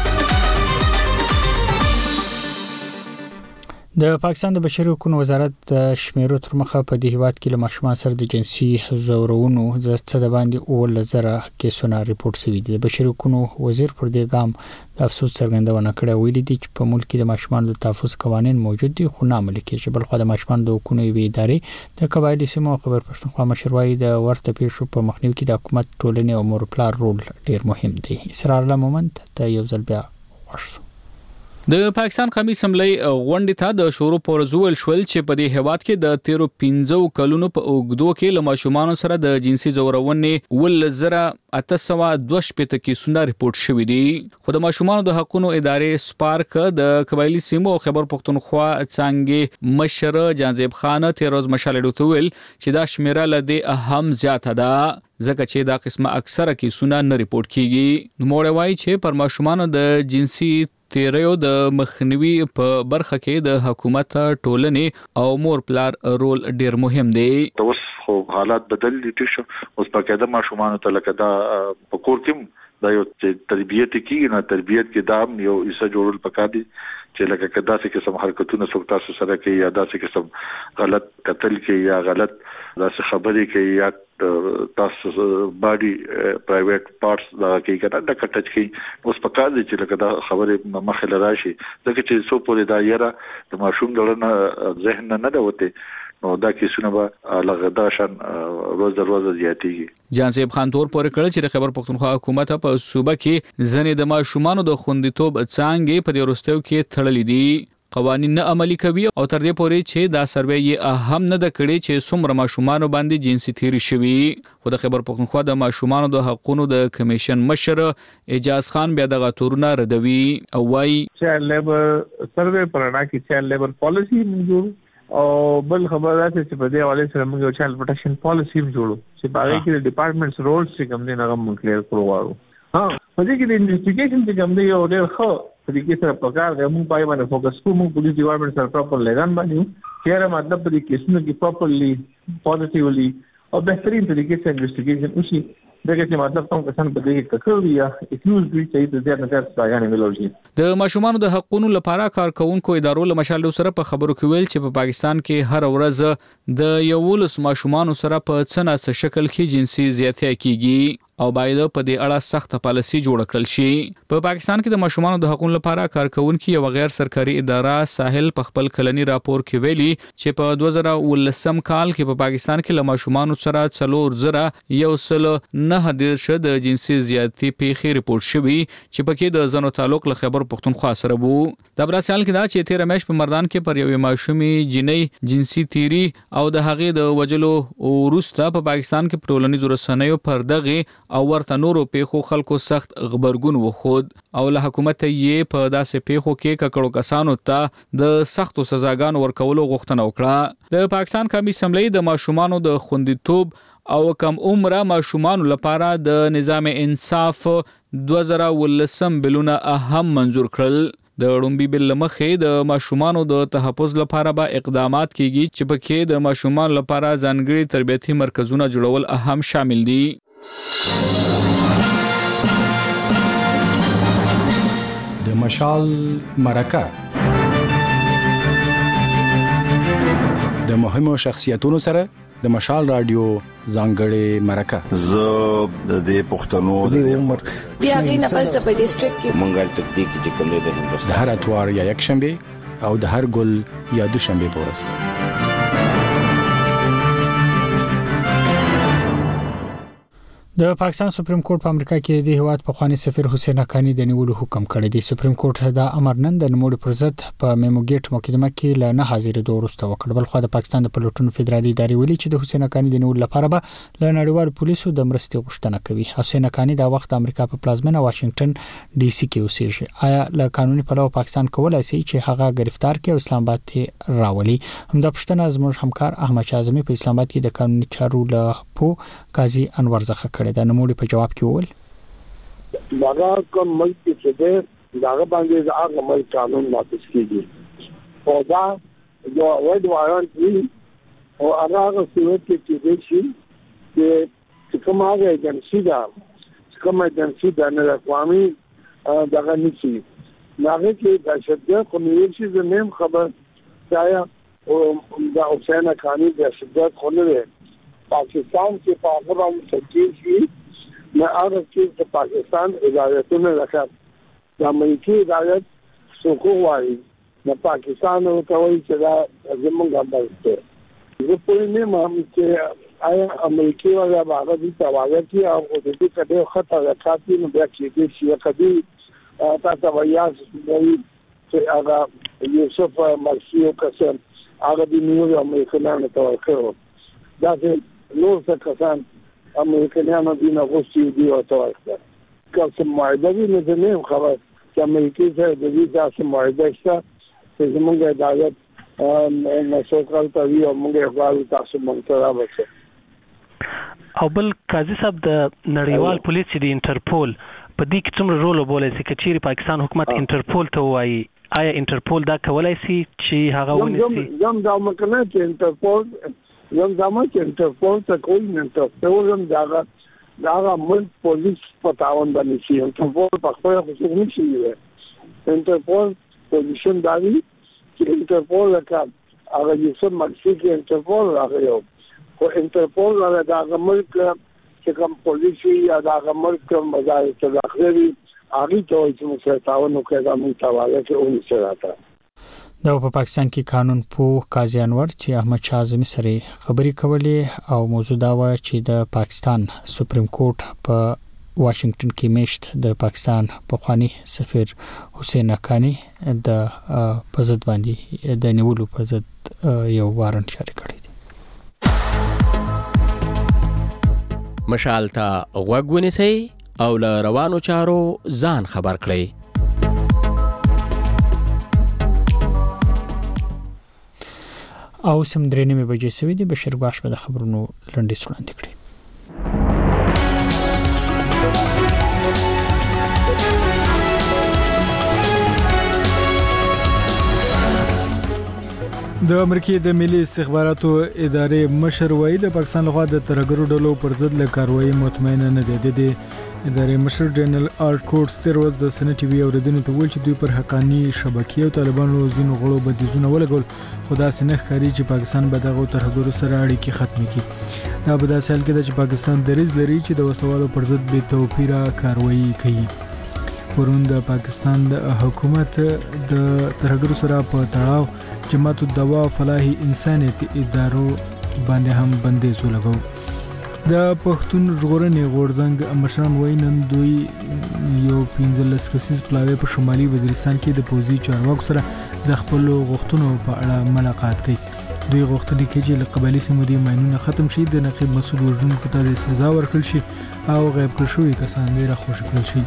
د پاکستان د بشري حقوقو وزارت د شمیرو تر مخه په دې هیواد کې له ماشومان سره د جنسي ځورونو د څه د باندې اول زره کیسونه ریپورت شوي دي د بشري حقوقو وزیر پر دې ګام د افسوس څرګندونه کړې ویلي دي چې په ملک کې د ماشومان د تحفظ قوانين موجود دي خو نه عملي کېږي بل خو د ماشومان د حقوقو یوې ادارې د قبایلي سیمو خبر پښتونخوا مشروعي د ورته پیښو په مخنیوي کې د حکومت ټولنې او مور پلار رول ډیر مهم دی اسرار الله مومند ته یو ځل بیا وښو د پاکستان قومي اسمبلی غونډې ته د شروع پر زول شول چې په دې هیواد کې د تیرو پنځو کلونو په اوګدو کې له ماشومان سره د جنسي ځورونې ول زره اته سوه دوه شپېته کیسونه ریپورت شوي دي خو د ماشومان د حقوقو ادارې سپارک د قبایلي سیمو خبر پښتونخوا څنګه مشر جانزیب خان تیر روز مشالې ډوته ویل چې دا شمیره لدی اهم زیاته ده ځکه چې دا قسمه اکثره کیسونه نه ریپورت کیږي نو موږ وایي چې پر ماشومان د جنسي تیریو د مخنیوي په برخه کې د حکومت ټولنې او مور پلار رول ډیر مهم دی اوس خو حالات بدل دي شو اوس په کده ماشومان ته لکه دا په کور کې دا یو تربیت کې نه تربیت کې دا یو ایسه جوړول پکار دي چې لکه کدا څه قسم حرکتونه څوک تاسو سره کوي یا دا څه قسم غلط قتل کوي یا غلط دا څه خبرې کوي یا تاسو باډي پرایویټ پارټس دا کې کړه دا کټچ کوي اوس په کار دي چې لکه دا خبره مخه لراشي ځکه چې څو پورې دا یره د ماشوم دلته ذهن نه نه وته نو دا کیسونه به لغدا شان روز در روز زیاتېږي جانسیب خان تور پورې کړ چې خبر پښتونخوا حکومت په صوبه کې ځنې د ماشومانو د خوندیتوب څنګه په دې وروستیو کې تړلې دي قوانين نه عملي کوي او تر دې پورې چې دا سروې یې هم نه د کړي چې څومره ماشومان باندې جنسي تیری شوي. خو د خیبر پښتونخوا د ماشومان د حقوقو د کمیشن مشر اعجاز خان بیا دغه تورونه ردوي او وايي چایلډ لیبر سروې پرانا کې چایلډ لیبر پالیسی موږ او بل خبره ده چې په دې حواله سره موږ چایلډ پروټیکشن پالیسی جوړو چې باغې کې د ډپارټمنټس رولز چې کوم دي هغه موږ کلیر کړو غواړو. ها په دې کې د انویسټیګیشن چې کوم دی یو ډېر ښه طریقې سره پکار دی. موږ پای باندې فوکس کوو. موږ پولیس ډپارټمنټ سره پراپر لګان باندې چې مطلب په دې کیسونو کې پراپرلی پوزټیولی او بهترین طریقې سره انویسټیګیشن وشي. دغه چې مطلب کوم کسان په دې کې ککړ یا اکیوز دي چې د ځان نه ځایانه ملوي. د ماشومان د حقوقو لپاره کارکونکو ادارو له مشال سره په خبرو کې ویل چې په پاکستان کې هر ورځ د یولس ماشومان سره په څنګه څه شکل کې جنسي زیاتې کیږي او باید په دې اړه سخت پالیسي جوړ کړل شي. په پاکستان کې د ماشومان د حقوقو لپاره کارکونکو یو غیر سرکاري اداره ساحل په خپل کلنی راپور کې ویلي چې په دوه زره ولسم کال کې په پاکستان کې له ماشومان سره څلور زره یو سل نه دیرش د جنسي زیاتې پیښې ریپورت شوي چې پکې د زنو تعلق له خیبر پښتونخوا سره وو. د براسیال کې دا چې تیر میاشت په مردان کې پر یوې ماشومې جنۍ جنسي تیری او د هغې د وجلو وروسته په پاکستان کې ټولنیزو رسنیو پر دغه او ورته نورو پیښو خلکو سخت خبرګون وخود او له حکومت یې په داسې پیښو کې ککړو کسانو ته د سختو سزاګانو ورکولو غوښتنه وکړه. د پاکستان قومي اسمبلی د ماشومانو د خوندیتوب او کم عمره ماشومان لپاره د نظام انصاف دوه زره ولسم بلونه اهم منظور کړل. د رومبي بل مخې د ماشومانو د تحفظ لپاره به اقدامات کیږي چې پکې د ماشومان لپاره ځانګړي تربیتي مرکزونه جوړول اهم شامل دي. د مشال مرکه د مهمو شخصیتونو سره د مشال رادیو ځانګړې مرکه. زه د دې پښتنو د عمر بیا غي نه پس په ډیسټریکټ کې مونږه تطبیق چې کوم دی د هندوستان د هر اتوار یا یک شنبه او د هر ګل یا دوشنبه پورس. د پاکستان سپریم کورټ په امریکا کې د هیواد په خواني سفیر حسین حقانی د نیولو حکم کړی دی. سپریم کورټ دا امر نن د نوموړي پر ضد په میمو ګیټ مقدمه کې ل نه حاضرېدو وروسته وکړ. بل خو د پاکستان د پلوټونو فدرالي ادارې ویلي چې د حسین حقانی د نیولو لپاره به ل نړیوال پولیسو د مرستې غوښتنه کوي. حسین حقانی دا وخت د امریکا په پلازمینه واشنگټن ډي سي کې اوسېږي. آیا له قانوني پلوه پاکستان کولای شي چې هغه گرفتار کړي او اسلام آباد ته راولي؟ همدا پښتنه زموږ همکار احمد شاه په اسلام آباد کې د قانوني چارو له پو قاضي انور زخه کړی دا نوموړي په جواب کې وویل داغه کوم ملک چې ده داغه باندې هغه ملک قانون نافذ کیږي او دا یو وایي وایي او هغه صورت کې چې شي چې کوم هغه ایجنسی دا کوم ایجنسی دا نه قومي دغه نشي هغه کې د شدت قومي شي زمیم خبر ځای او دا حسین حقانی د شدت خلل پاکستان کې په هغه باندې تکیه نه هغه چې د پاکستان ادارتونه لکه د امریکای ادارت څوک وایي د پاکستان او کوي چې دا زمونږ باندې زه په دې مهم چې آیا امریکای ولا هغه د تواګه کې او د دې کډه خطر راځي نو بیا کې دې شي کدي تاسو وایي چې هغه یوسف مرسیو کسان هغه د نیو امریکایانو ته ورکړو دا چې نور څه کسان امریکایانو د نغوستي دی او توګه کوم معاهده دی نه زموږ خبر چې امریکای سره د دې ځاسه معاهده شته چې زموږ عدالت نه څوکل کوي او موږ غواړو تاسو مونږ ته راوځي. او بل قاضي صاحب د نړیوال پولیس د انټرپول په دې کې څومره رول وبولای شي چې چیرې پاکستان حکومت انټرپول ته وایي آیا انټرپول دا کولای شي چې هغه ونیسي؟ یم دا مکنه چې انټرپول یم دا مکه انټرپول ته کوئی نه انټرپول هم دا دا ملک پولیس په تاوان باندې شي انټرپول په خپل خصوص نشي وي. انټرپول پوزیشن داري چې انټرپول لکه هغه یو څه مکسیک انټرپول هغه یو او انټرپول هغه د ملک چې کوم پولیس یا د ملک کوم مزاج ته داخلي هغه ته چې موږ تاوان وکړو دا موږ تاواله کې اون سره راځي. دا په پاکستان کې قانون پوه قاضي انور چې احمد شاه اعظمي سره خبرې کولې او موضوع دا و چې د پاکستان سپریم کورټ په واشنگټن کې میشت د پاکستان پخوانی سفیر حسین حقانی د پزد باندې د نیولو پزد یو وارنټ جاری کړی دی. مشال ته غوږ ونیسئ او له روانو چارو ځان خبر کړئ. او سم درې نیمې بجې سوي دي. بشیر ګواش به د خبرونو لنډیز وړاندې کړي. د امریکای د ملي استخباراتو ادارې مشر وایي د پاکستان لخوا د ترهګرو ډلو پر ضد له کاروایي مطمئن نه دي. د ادارې مشر جنرال آرټ کوټس تیر ورځ د سنټ ټي وي اوریدنې ته ویل چې دوی پر حقاني شبکې او طالبانو ځینو غړو بندیزونه ولګول، خو داسې نه ښکاري چې پاکستان به دغو ترهګرو سره اړیکې ختمې کړي. دا په داسې حال کې ده چې پاکستان دریځ لري چې د وسلوالو پر ضد بې توپیره کاروایي کوي. پرون د پاکستان د حکومت د ترهګرو سره په تړاو جماعت الدوا او فلاح انسانیت ادارو باندې هم بندیز ولګاو. د پښتون ژغورنې غورځنګ مشران وایي نن دوی یو پنځلس کسیز پلاوی په شمالي وزیرستان کې د پوځي چارواکو سره د خپلو غوښتنو په اړه ملاقات کوي. دوی غوښتنې کوي چې له قبایلي سیمو د ماینونه ختم شي، د نقیب مسعود وژونکو ته سزا ورکړل شي او غیب کړل شوي کسان دې راخوشي کړل شي.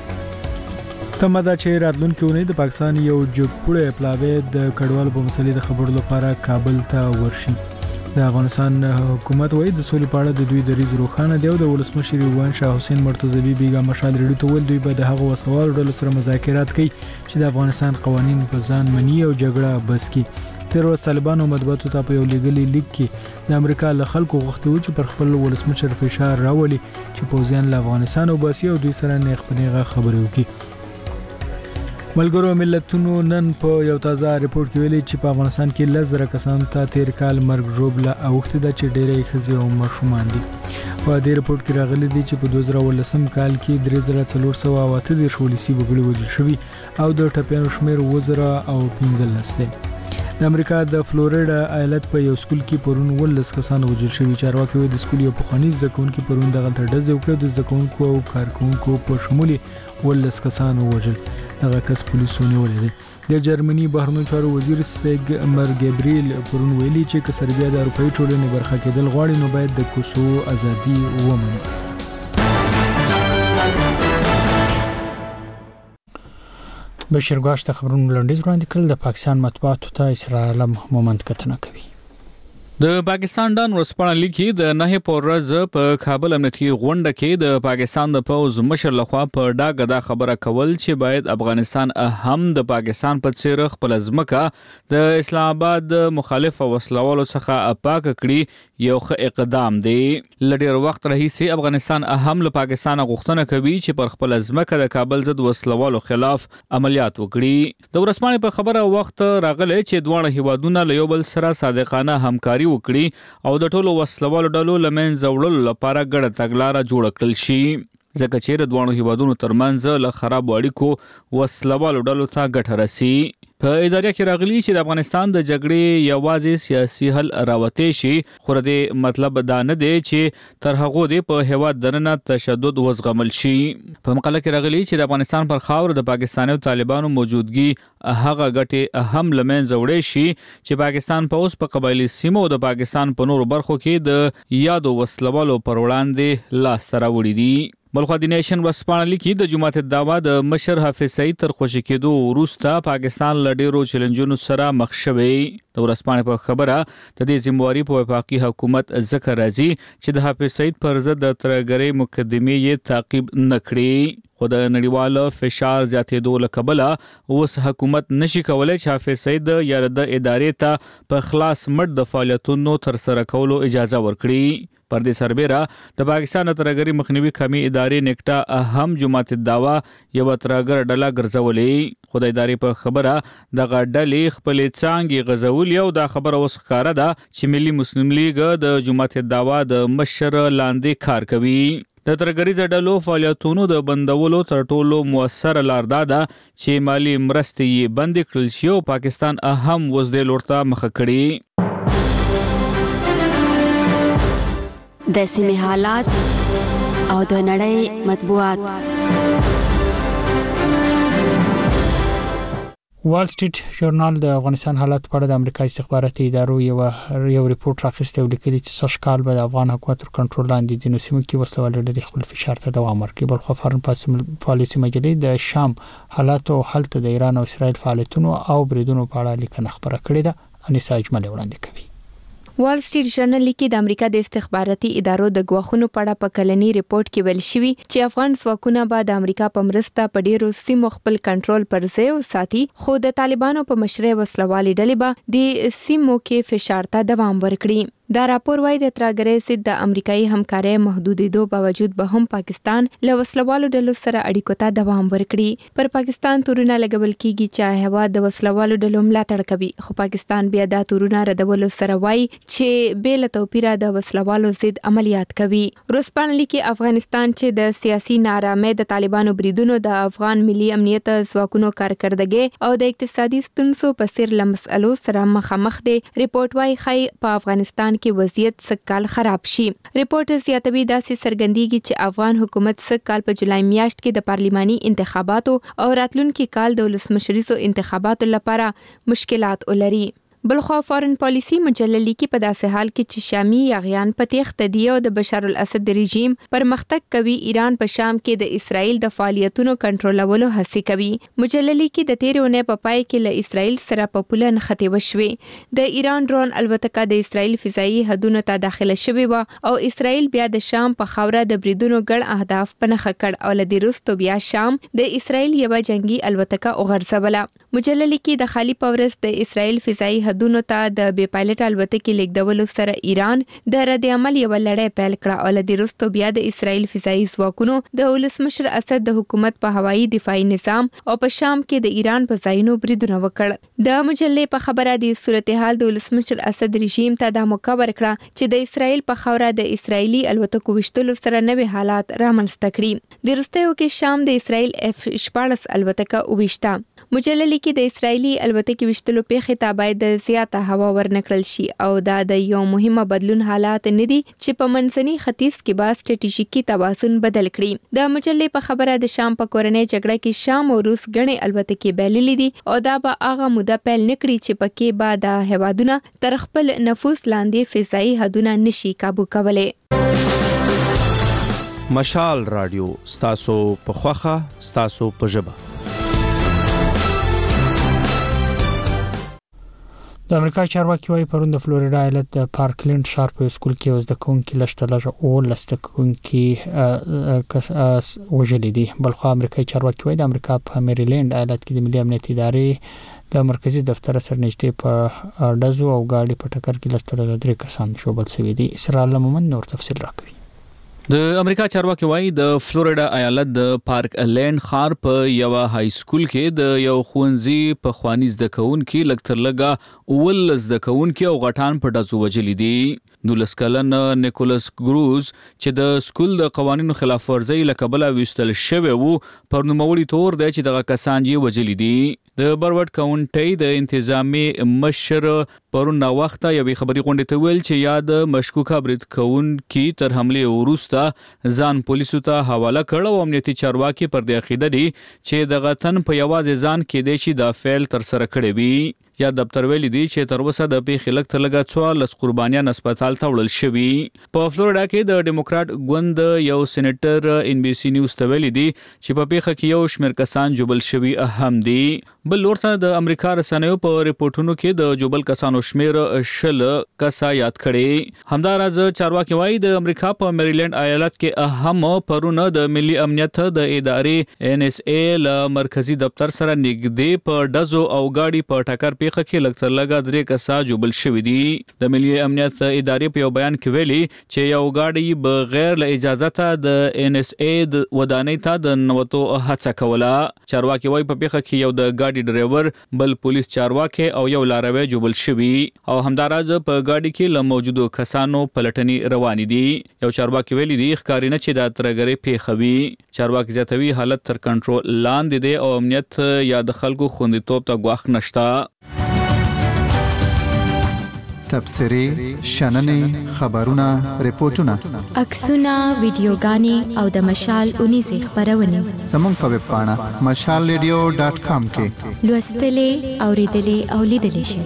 تمه ده چې راتلونکي اونۍ د پاکستان یو جګپوړی پلاوی د کډوالو په مسلې د خبرو لپاره کابل ته ورشي. د افغانستان حکومت وایي د سولې په اړه د دوی دریځ روښانه دی او د ولسمشر ایوان شاه حسین مرتضوي بیګا مشال ریډیو ته ویل دوی به د هغو وسلوالو ډلو سره مذاکرات کوي چې د افغانستان قوانین په ځان مني او جګړه بس کړي. تیر ورځ طالبانو مطبوعاتو ته په یو لیږلي لیک کې د امریکا له خلکو غوښتي وو چې پر خپل ولسمشر فشار راولي چې پوځیان له افغانستان وباسي او دوی سره نیغ په نیغه خبرې وکړي. ملګرو ملتونو نن په یو تازه ریپورت کې ویلي چې په افغانستان کې لس زره کسانو ته تیر کال مرګ ژوبله اوښتې ده چې ډېری یې ښځې او ماشومان دي. په دې ریپورت کې راغلي دي چې په دوه زره اوولسم کال کې درې زره څلور سوه او اته دېرش ولسي وګړي وژل شوي او د ټپیانو شمېر اووه زره او پنځلس دی. د امریکا د فلوریډا ایالت په یو سکول کې پرون ولس کسان وژل شوي. چارواکي وایي د سکول یو پخواني زده کوونکي پرون دغلته ډزې وکړې، د زده کوونکو او کارکوونکو په شمول ولس کسان ووژل. دغه کس پولیسو نیولی دی. د جرمني بهرنیو چارو وزیر سیګمر ګبریل پرون ویلي چې که سربیا د اروپایي ټولنې برخه کېدل غواړي نو باید د کوسوو ازادي ومني. بشیر ګواش ته خبرونو لنډیز وړاندې کړل. د پاکستان مطبوعاتو ته اسرار عالم مومند کتنه کوي. د پاکستان ډان ورسپانه لیکي د نه په ورځ په کابل امنیتي غونډه کې د پاکستان د پوز مشر لخوا په ډاګه دا خبره کول چې باید افغانستان هم د پاکستان په څیر خپل ځمکه د اسلام آباد مخالف وسلوالو څخه پاک کړي یو ښه اقدام دی. لډیر وخت راهیسې افغانستان هم له پاکستان غوښتنه کوي چې پر خپل ځمکه د کابل ضد وسلوالو خلاف عملیات وکړي. د ورسپانه په خبره وخت راغلی چې دوه هیوادونه له یو بل سره صادقانه همکاري وکړي او د ټولو وسلوالو ډلو لمنځه وړلو لپاره ګډه تګلاره جوړه کړل شي، ځکه چې د دوه هیوادونو ترمنځ له خراب اړیکو وسلوالو ډلو ته ګټه رسي. په اداره کې راغلي چې د افغانستان د جګړې یوازې سیاسي حل راوتی شي، خو د مطلب دا نه دی چې تر هغه د په هیواد دننه تشدد وزغمل شي. په مقاله کې راغلي چې د افغانستان پر خاور د پاکستاني او طالبانو موجودګي هغه ګټې اهم لمنځه وړي شي چې پاکستان په اوس په قبایلی سیمو او د پاکستان په نورو برخو کې د یادو وسلوالو پر وړاندې لاس راوړي دي. بلخو د نیشن ورسپانه لیکي د جماعت الدعوا د مشر حافظ سعید تر خوشی کېدو وروسته پاکستان له ډیرو چیلنجونو سره مخ شوی. د ورسپانه په خبره د دې ذمہواری په وفاقي حکومت ذکر راځي چې د حافظ سعید پر ضد د ترګری مقدمه یې تعقیب نکړي، خو د نړیوالو فشار زیاتېدو له کبله اوس حکومت نشي کولای چې حافظ سعید یا د ادارې ته په خلاص مټ د فعالیتونو تر سره کولو اجازه ورکړي. پر دې سربېره د پاکستان ترګری مخنیوي قومي ادارې نیکټا اهم جماعت الدعوا یو ترګر ډله ګرځولې، خو د ادارې په خبره دغه ډلې خپل څانګې غزولې او دا خبره اوس ښکاره ده چې ملي مسلم لیگ د جماعت الدعوا د مشر لاندې کار کوي. د ترګریز ډلو فعالیتونو د بندولو تر ټولو موثر لار دا ده چې مالی مرستې یې بند کړل شي او پاکستان اهم وزدې لورته مخه کړي. د سیمې حالات او د نړۍ مطبوعات. وال سټریټ ژورنال د افغانستان حالات په اړه د امریکا استخباراتي ادارو یو یو ریپورت راخسته او لیکلي چې سږ کال به د افغان حکومت تر کنټرول لاندې د نسیمو کې وسلوال ډلې خپل فشار ته دوام ورکړي. بلخو فارن پالیسي مجلې د شام حالات او حالت د ایران او اسرائیل فعالیتونو او بریدونو په اړه لیکنه خبره کړې ده. انیسا اجمل وړاندې کوي. وال سټریټ ژورنال لیکي د امریکا د استخباراتي ادارو د غواخونو په اړه په کلنی ریپورت کې ویل شوی چې افغان ځواکونه به د امریکا په مرسته په ډیرو سیمو خپل کنټرول پر ځای وساتي، خو د طالبانو په مشرۍ وسلوالې ډلې به د سیمو کې فشار ته دوام ورکړي. دا راپور وايي د ترګرې سید د امریکایي همکارۍ محدودېدو باوجود به هم پاکستان له وسلوالو ډلو سره اړیکو ته دوام ورکړي. پر پاکستان تورونه لګول کیږي چې هیواد د وسلوالو ډلو ملاتړ کوي، خو پاکستان بیا دا تورونه ردولو سره وايي چې بل توپیره د وسلوالو ضد عملیات کوي. روسپان لیکي افغانستان چې د سیاسي نارامۍ د طالبانو بریدونو د افغان ملي امنیت ځواکونو کارکردګي او د اقتصادي ستونزو په څیر لمسلو سره مخامخ دي. ریپورت وايي خای په افغانستان کې وضعیت سکال خراب شي. ریپورت زیاتوي داسې څرګندېږي چې افغان حکومت سکال په جولای میاشت کې د پارلماني انتخاباتو او راتلونکي کال د ولسمشریزو انتخاباتو لپاره مشکلات ولري. بلخو فارن پالیسی مجله لیکي په داسې حال کې چې شامي یاغیان په تېښته دي او د بشار الاسد رژیم پرمختګ کوي، ایران په شام کې د اسرائیل د فعالیتونو کنټرولولو هڅې کوي. مجله لیکي د تېرې اونۍ په پای کې له اسرائیل سره په پوله نښتې وشوې. د ایران ډرون الوتکه د اسرائیل فضایي حدونو ته داخله شوې وه او اسرائیل بیا د شام په خاوره د بریدونو ګڼ اهداف په نښه کړ او له دې وروسته بیا شام د اسرائیل یوه جنگي الوتکه وغورځوله. مجله لیکي د خالي پورس د اسرائیل فضایي حدونو ته د بې پایلټ الوتکې لیږدولو سره ایران د رد عمل یو لړۍ پیل کړه او له دې وروسته بیا د اسرائیل فضایي ځواکونو د ولسمشر اسد د حکومت په هوایي دفاعي نظام او په شام کې د ایران په ځایونو بریدونه وکړ. د مجلې په خبره د صورتحال د ولسمشر اسد رژیم ته د موقع ورکړه چې د اسرائیل په خاوره د اسرائیلي الوتکو وشتلو سره نوې حالات رامنځته کړي. د وروستیو کې شام د اسرائیل اف شپاړس الوتکه وویشته. مجله لیکي د اسرائیلي الوتکې وشتلو پیښې ته باید زیاته هوا ورنکړل شي او دا د یو مهمه بدلون حالات نه دي چې په منځني ختیځ کې با ستراتیژیکي توازن بدل کړي. د مجلې په خبره د شام په کورنۍ جګړه کې شام او روس غنې الوتکې بللې دي او دا به هغه موده پیل نکړي چې پکې به د هوادونه تر خپل نفوذ لاندې فضایي حدونه نشي کابو کولای. مشال رادیو ستاسو په خوخه ستاسو په ژبه. د امریکا چارواکي وايي پرون د فلوریدا ایالت د پارکلند ښار په سکول کې وز د کوونکي لشته لږه او لسته کوونکي وژلي دي. بلخو امریکایي چارواکي وايي د امریکا په میریلند ایالت کې د ملي امنیت ادارې د مرکزی دفتر سره نږدې په ډزو او گاډي په ټکر کې لسته لږه درې کسان شوبل شوي دي. اسرائیل مومن نور تفصیل راکوي. د امریکا چارواکي وايي د فلوریدا ایالت د پارک لینډ ښار په یو های سکول کې د یو ښوونځي په خواني زده کوونکي لکتر لګه اول زده کوونکي او غټان په ډزو وجلي دي. نولس کلن نیکولس ګروز چې د سکول د قوانینو خلاف ورزي لکبله وستل شوی وو پر نوموړي تور دی چې دغه کسان یې وجلي دي. د برورډ کاونټي د انتظامی مشر پرون نا وخت یوې خبري غونډې ته ویل چې یاد مشکوکه برید کوونکي تر حمله وروسته ځان پولیسو ته حواله کړ او امنیتي چارواکي پر دې عقیده دي چې دغه تن په یوازې ځان کې دی چې دا فعل تر سره کړی وي. یا دفتر ویلي دي چې تر اوسه د پیښې لږ تر لږه څوارلس قربانیان هسپتال ته وړل شوي. په فلوریډا کې د ډیموکرات ګوند یو سېنیټر ان بي سي نیوز ته ویلي دي چې په پیښه کې یو شمېر کسان جوبل شوي اهم دي. بل ورته د امریکا رسنیو په ریپورتونو کې د جوبل کسانو شمېر شل کسا یاد کړي. همداراز چارواکي وايي د امریکا په میریلند ایالت کې اهم پرونه د ملي امنیت د ادارې ان اس اي ل مرکزی دفتر سره نږدې په ډزو او گاډي په ټکر پیښه کې لکتر لګا درې کسا جوبل شوي دي. د ملي امنیت ادارې په یو بیان کې ویلي چې یو گاډي بغیر له اجازه د ان اس اي د ودانۍ ته د نوتو هڅه کوله. چارواکي وايي په پیښه کې یو د گاډي ډرایور بل پولیس چارواکي او یو لاروی جوبل شوي او همداراز په گاډي کې له موجودو کسانو پلټنې روانې دي. یو چارواکي ویلي دي ښکاری نه چې د ترګری پیښوي. چارواکي زیاتوي حالت تر کنټرول لاندې دی او امنیت یا د خلکو خوندیتوب ته غواخ نشته. تبصرې شننې خبرونه ریپورتونه عکسونه ویډیوګانې او د مشال اونیزې خبرونه زموږ په ویب پاڼه مشال ریډیو ډاټ کام کې لوستلې اوریدلې او لیدلې شئ.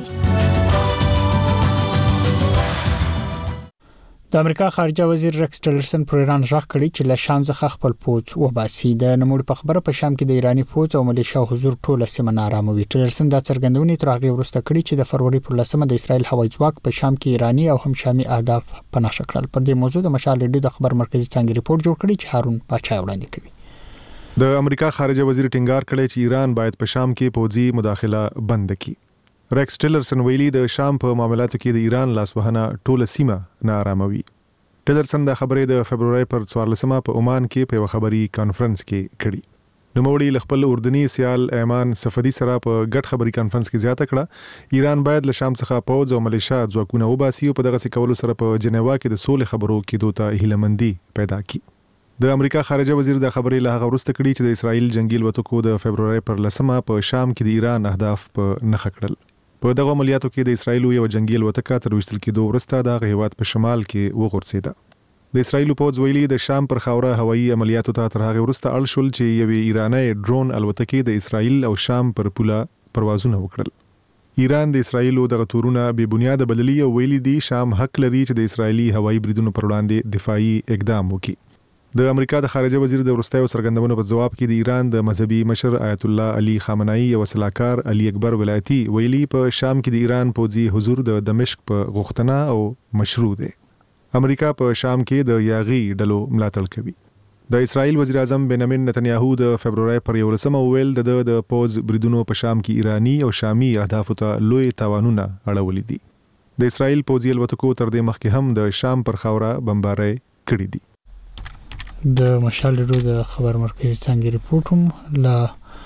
د امریکا خارجه وزیر ریکس ټیلرسن پر ایران ژغ کړی چې له شام څخه خپل پوځ وباسي. د نموړ په خبره په شام کې د ایرانی پوځ او ملیشیا حضور ټوله سیمه ناراموي. ټیلرسن دا څرګندونې تر هغه وروسته کړې چې د فروری پر لسمه د اسرائیل هوایي ځواک په شام کې ایرانی او هم شامي اهداف پناه کړل. پر دې موضوع د مشال ریډیو د خبر مرکزی څنګه ریپورت جوړ کړی چې هارون پاچا وړاندې کوي. د امریکا خارجه وزیر ټینګار کړی چې ایران باید په شام کې پوځي مداخله بند کړي. ریکس ټیلرسن ویلي د شام په معاملاتو کې د ایران لاسوهنه ټوله سیمه ناراموي. ټیلرسن دا خبرې د فبرवरी پر څوارلسمه په عمان کې په یو خبري کانفرنس کې کړي. نوموړي خپل اردني سیال ایمان صفدي سره په ګډ خبري کانفرنس کې زیاته کړه ایران باید له شام څخه پوځ او ملیشیا ځواکونه وباسي او په دغه کولو سره په جنیوا کې د سولې خبرو کې دوته هیلمندي پیدا کړي. د امریکا خارجه وزیر دا خبرې له هغه وروسته کړي چې د اسرائیل جنگي الوتکو د فبرवरी پر لسمه په شام کې د ایران اهداف په نښه کړل. په دغه عملیاتو کې د اسرائیل یو جنگي الوتکه تر وشتل کېدو وروسته د هیواد په شمال کې وغورځیده. د اسرائیل پوځ ویلي د شام پر خاوره هوایي عملیاتو ته تر هغه وروسته اړ شول چې یوې ایرانی ډرون الوتکې د اسرائیل او شام پر پوله پروازونه وکړل. ایران د اسرائیل دغه تورونه بې بنیاده بللي او ویلي دي شام حق لري چې د اسرائیلي هوایي بریدونو پر وړاندې دفاعي اقدام وکړي. د امریکا د خارجه وزیر د وروستیو څرګندونو په جواب کې د ایران د مذهبي مشر آیت الله علي خامنه‌ای او سلاکار علي اکبر ولایتي ویلي په شام کې د ایران پوځي حضور د دمشق په غوښتنه او مشروع دی. امریکا په شام کې د یاغي ډلو ملاتړ کوي. د اسرائیل وزیر اعظم بنیامین نتنیاهو د فبرवरी پر یولسمه ویل د د پوځ بریدونو په شام کې ایرانی او شامي اهدافو ته لوی تاوانونه اړولې دي. د اسرائیل پوځي الوتکو تر دې مخکې هم د شام پر خاوره بمبارۍ کړې دي. د مشال ریډیو د خبر مرکزی څنګه ریپورت هم لا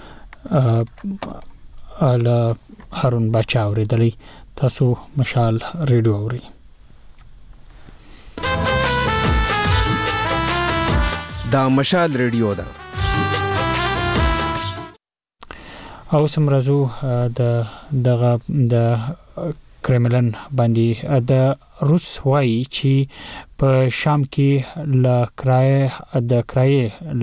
لا هارون بچا اوریدلی. تاسو مشال ریډیو اوري. دا مشال ریډیو ده. او سمرازو د دغه د کرملن باندې د روس وایي چې په شام کې ل کرای د کرای ل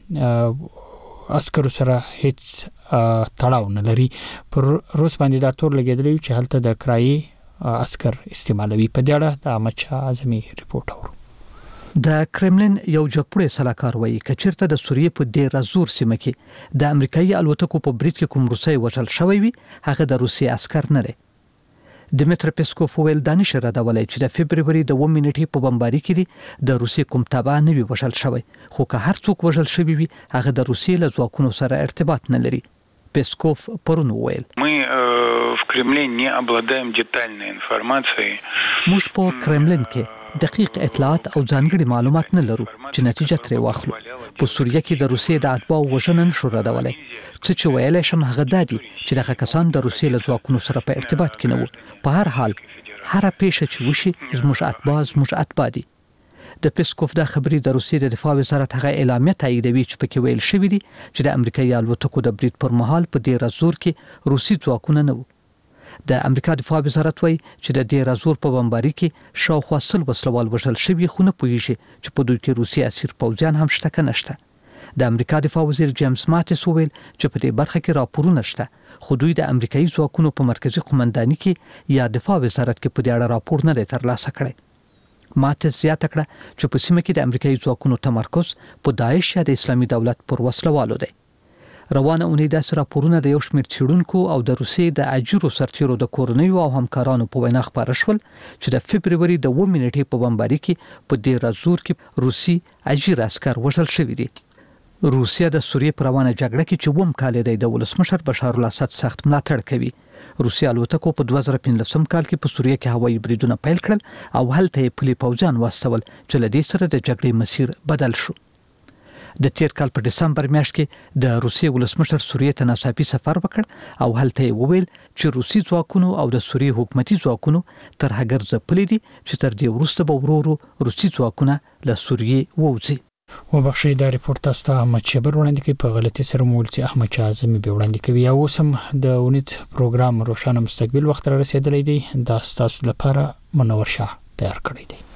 عسکرو سره هیڅ تړاو نه لري. پر روس باندې دا تور لګیدلی چې هلته د کرای عسكر استعمالوي. په دې اړه د احمد شاه اعظمي ریپورت اورو. د کرملن یو جګپړی سلاکار وایي کچیرته د سوریې په ډیر زور سیمه کې د امریکایي الوتکو په برید کې کوم روسي وژل شوی وي هغه د روسي عسكر نه لري. دمیتر پیسکوف ویل دانش را دولای چې د فبرवरी د و منټې په بمباري کې د روسي کوم تابع نه وي وژل شوی خو که هر څوک وژل شوی وي هغه د روسي له ځواکونو سره ارتباط نه لري. Песков порунуэл. Мы э, в Кремле не обладаем детальной информацией. موږ په کرملن کې دقیق اطلاعات او ځانګړي معلومات نه لرو چې نتیجه ترې واخلو. په سوریه کې د روسیې د اتباعو وژنه نشو ردولای. څه چې ویلای شم هغه دادی چې دغه کسان د روسیې له ځواکونو سره په ارتباط کې نه وو. په هر حال هر پیښه چې وشي زموږ اتباع زموږ اتباع دي. د پیسکوف د خبري د روسیې د دفاع وزارت هغه اعلامیه تاییدوي چې پکې ویل شوی دی چې د امریکایي الوتکو د برید پر مهال په ډیر زور کې روسي ځواکونه نه وو. د امریکا دفاع وزارت وایي چې د ډیر زور په بمباري کې شاوخوا سل وسلوال وژل شوي خو نه پوهیږي چې په دوی کې روسي اسیر پوځیان هم شته که نشته. د امریکا دفاع وزیر جیمز ماتس وویل چې په دې برخه کې راپورونه شته خو دوی د امریکایي ځواکونو په مرکزی قومندانۍ کې یا دفاع وزارت کې په دې اړه راپور نه دی ترلاسه کړی. ماتس زیاته کړه چې په سیمه کې د امریکایي ځواکونو تمرکز په داعش یا د اسلامي دولت پر وسلوالو دی. روانه اونۍ داسې راپورونه د یو شمېر څېړونکو او د روسیې د اجیرو سرتیرو د کورنیو او همکارانو په وینا خپاره شول چې د فبرवरी د و منټې په بمباري کې په ډیر زور کې روسي اجیر عسكر وژل شوي دي. روسیا د سوریې پر روانه جګړه کې چې ووم کال دی د ولسمشر بشار الاسد سخت ملاتړ کوي. روسیا الوتکو په دوه زره پنځلسم کال کې په سوریه کې هوایي بریدونه پیل کړل او هلته یې پلي پوځیان واستول چې له دې سره د جګړې مسیر بدل شو. د تیر کال په دسمبر میاشت کې د روسیې ولسمشر سوریې ته ناڅاپي سفر وکړ او هلته یې وویل چې روسي ځواکونو او د سوریې حکومتي ځواکونو تر هغه ځپلې دي چې تر دې وروسته به ورو ورو روسي ځواکونه له سوریې ووځي. وبخښي دا ریپورت تاسو ته احمد شبر وړاندې کوي په غلطي سره مول چې احمد شاه اعظمي به وړاندې کوي. او اوس هم د اونیت پروګرام روښانه مستقبل وخت را رسیدلی دی. دا ستاسو لپاره منور شاه تیار کړی دی.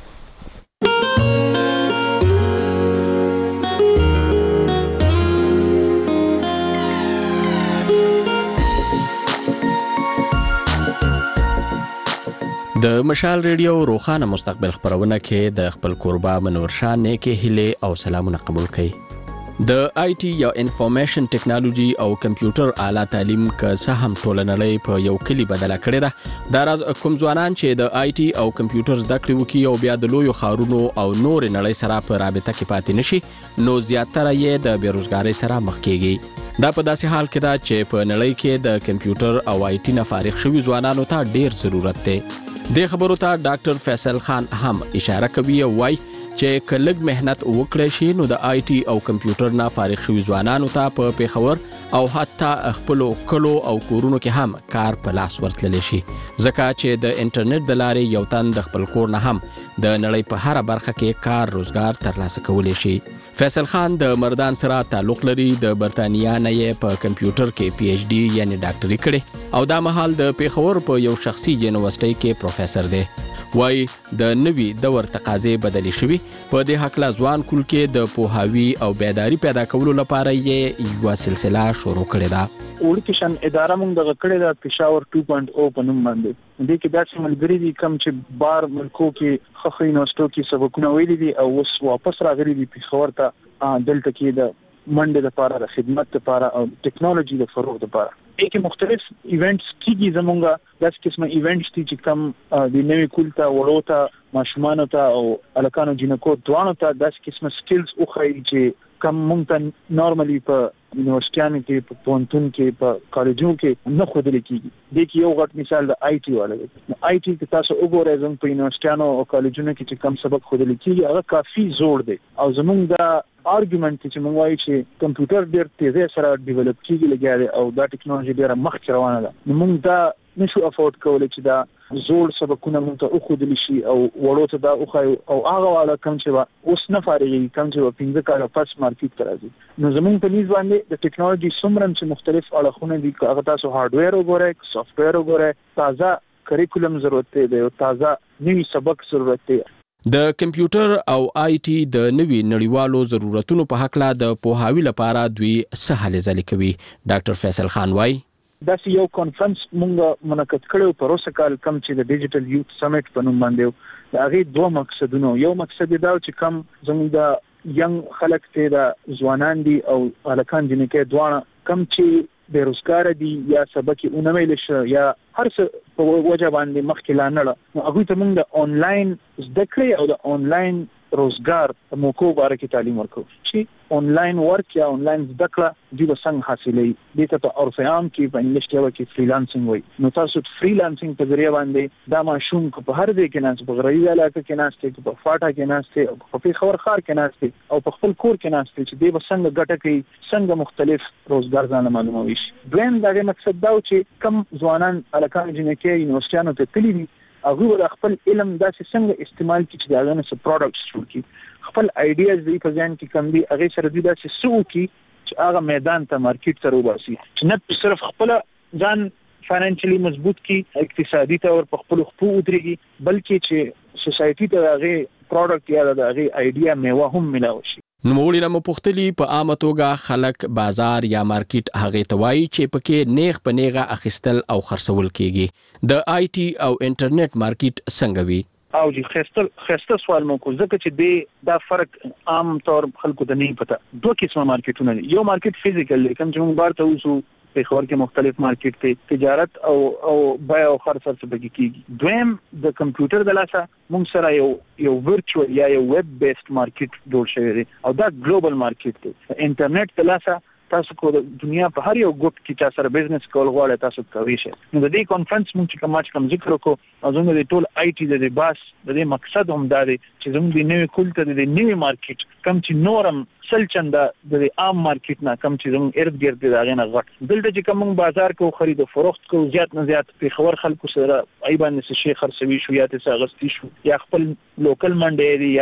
د مشال ریډیو روخانه مستقبل خبرونه کې د خپل قربا منور شاه نیکه هیله او سلامونه قبول کړي. د آی ټي یا انفارمیشن ټیکنالوژي او کمپیوټر اعلی تعلیم که څه هم ټولنلې په یو کلی بدله کړې ده. دا راز کوم ځوانان چې د آی ټي او کمپیوټر زده کړې وکړي او بیا د لویو ښارونو او نور نړۍ سره په رابطه کې پاتې نشي نو زیاتره یې د بیروزګارۍ سره مخ کیږي. دا په داسې حال کې ده چې په نړۍ کې د کمپیوټر او آی ټي نه فارغ شوي ځوانانو ته ډیر ضرورت دی. د خبرو ته ډاکټر فیصل خان هم اشاره کوي او وايي چې کلګ مهنت وکړي شي نو د آی ټي او کمپیوټر نه فارغ شوي ځوانانو ته په پیښور او حتی خپل کلو او کورونو کې هم کار په لاس ورتللی شي ځکه چې د انټرنیټ د لارې یو تن د خپل کور نه هم د نړۍ په هر برخه کې کار روزګار ترلاسه کولی شي. فیصل خان د مردان سره تعلق لري. د برتانیا نه یې په کمپیوټر کې پی ایچ ډي یعنی ډاکټري کړې او دا مهال د پیښور په یو شخصي یونیورسيټي کې پروفیسور دی. وای د نوي دور تقاضې بدلی شوي. په دې حق ځوان کول کې د پوهاوی او بیداری پیدا کولو لپاره یې یو سلسله شروع کړې ده. اورکشن اداره موږ د کړې ده پېښور ټو پوینټ او په نوم باندې. دې کې داسې ملګري دي کوم چې بار ملکو کې خخې یونیورسيټو کې سبقونه ویلي دي او اوس واپس راغلي دي پېښور ته دلته کې د منډه لپاره د خدمت لپاره او ټیکنالوژي د فروغ لپاره. کې مختلف ایونټس کیږي زمونږه داس قسمه ایونټس دي چې کوم د نوې کول ته وړو ته ماشومان ته او الکانو جنکو دوانو ته داس قسمه سکلز او خای چې کوم مونږ ته نورمالي په یونیورسيټانو کې په پونتون کې په کالجونو کې نه خودل کیږي. د کې یو غټ مثال د آی ټي والا دی. آی ټي کې تاسو وګورئ زموږ په یونیورسيټانو او کالجونو کې چې کوم سبق خودل کیږي هغه کافي زوړ دی او زموږ د آرګومنت چې موږ وایو چې کمپیوټر ډېر تیزه سره ډیولپ کیږي لګیا دی او دا ټیکنالوژي ډېره مخکې روانه ده. نو موږ دا نشو افورد کولای چې دا زوړ سبقونه موږ ته وښودل شي او وړو ته دا وښایو او هغه والا کوم چې اوس نه فارغېږي کوم چې پنځه کاله پس مارکیټ ته راځي. نو زموږ په نیز باندې د ټیکنالوژي څومره چې مختلف اړخونه دي هغه تاسو هارډویر وګورئ سافټویر وګورئ تازه کریکولم ضرورت دی او تازه نوي سبق ضرورت دی. د کمپیوټر او آی ټي د نوي نړیوالو ضرورتونو په حق لا د پوهاوی لپاره دوی څه هلې ځلې کوي. ډاکټر فیصل خان وايي دا یو کانفرنس مونږ منعقد کړو په روسه کال کم چې د ډیجیټل یوث سمیټ په نوم باندې دا غي دوه مقصدونه. یو مقصد دا چې کم زموږ د ینګ خلک ته د ځوانان دي او الکان جنکه دوانه کم چې بیروزګار دي یا سبق یې اونمې لشه یا هر څه په وجه باندې مخکې لانړه نو هغه ته موږ د انلاین زده کړې او د انلاین روزګار موکو باره کې تعلیم ورکو چې انلاین ورک یا انلاین زده کړه د څنګه حاصلې دي ته په عرف عام کې په انګلیش کې وایي فریلانسینګ وایي. نو تاسو فریلانسینګ په ذریعہ باندې دا ماشوم په هر ځای کې ناست په غریب علاقه کې ناست په فاټا کې ناست او په پیښور ښار کې ناست او په خپل کور کې ناست چې د څنګه ګټه کوي څنګه مختلف روزګار ځان معلوموي. دویم دا مقصد دا چې کم ځوانان الکان جنکه یونیورسيټانو ته تللی دي هغه ول خپل علم داسې څنګه استعمال کړي چې دا غنه څه پروډکټس جوړ کړي خپل آیډیاز دی په ځان کې کم دي هغه سره دی داسې سو کی چې هغه میدان ته مارکیټ ته وباسي چې نه صرف خپل ځان فاینانشلی مضبوط کی اقتصادي تور په خپل خپل ودرېږي بلکې چې سوسایټي ته هغه پروډکټ یا هغه آیډیا میوه هم ملاوي شي. نوموړي نه مپختلی په عامه توګه خلک بازار یا مارکیټ هغه توای چې پکې نیغ په نیغه اخیستل او خرڅول کیږي. د آی ټي او انټرنیټ مارکیټ څنګه وي؟ او چې خسته خسته سوال مو کو ځکه چې د دا فرق عام طور خلکو ته نه پته. دوه قسمه مارکیټونه دي. یو مارکیټ فزیکل کوم چې موږ بار ته وسو په خبر کې مختلف مارکیټ ته تجارت او او بای او خرڅ سره بګی کیږي. دویم د کمپیوټر د لاسه موږ سره یو یو ورچوال یا یو ویب بیسډ مارکیټ جوړ شوی دی او دا ګلوبل مارکیټ دی. انټرنیټ د لاسه تاسو کو د دنیا په هر یو ګوټ کې تاسو سره بزنس کول غواړئ تاسو کوي شي. نو د دې کانفرنس موږ چې کوم کوم ذکر وکړو او زموږ د ټول آی ټي د باس د دې مقصد هم دا دی چې زموږ د نوې کول ته د نوې مارکیټ کم چې نورم سل چنده د عام مارکیټ نه کم چې زموږ ارد ګرد د هغه نه غټ دلته چې کوم بازار کو خرید او فروخت کو زیات نه زیات په خبر خلکو سره ای باندې څه شي خرڅوي شو یا څه غستی شو یا خپل لوکل منډي دی یا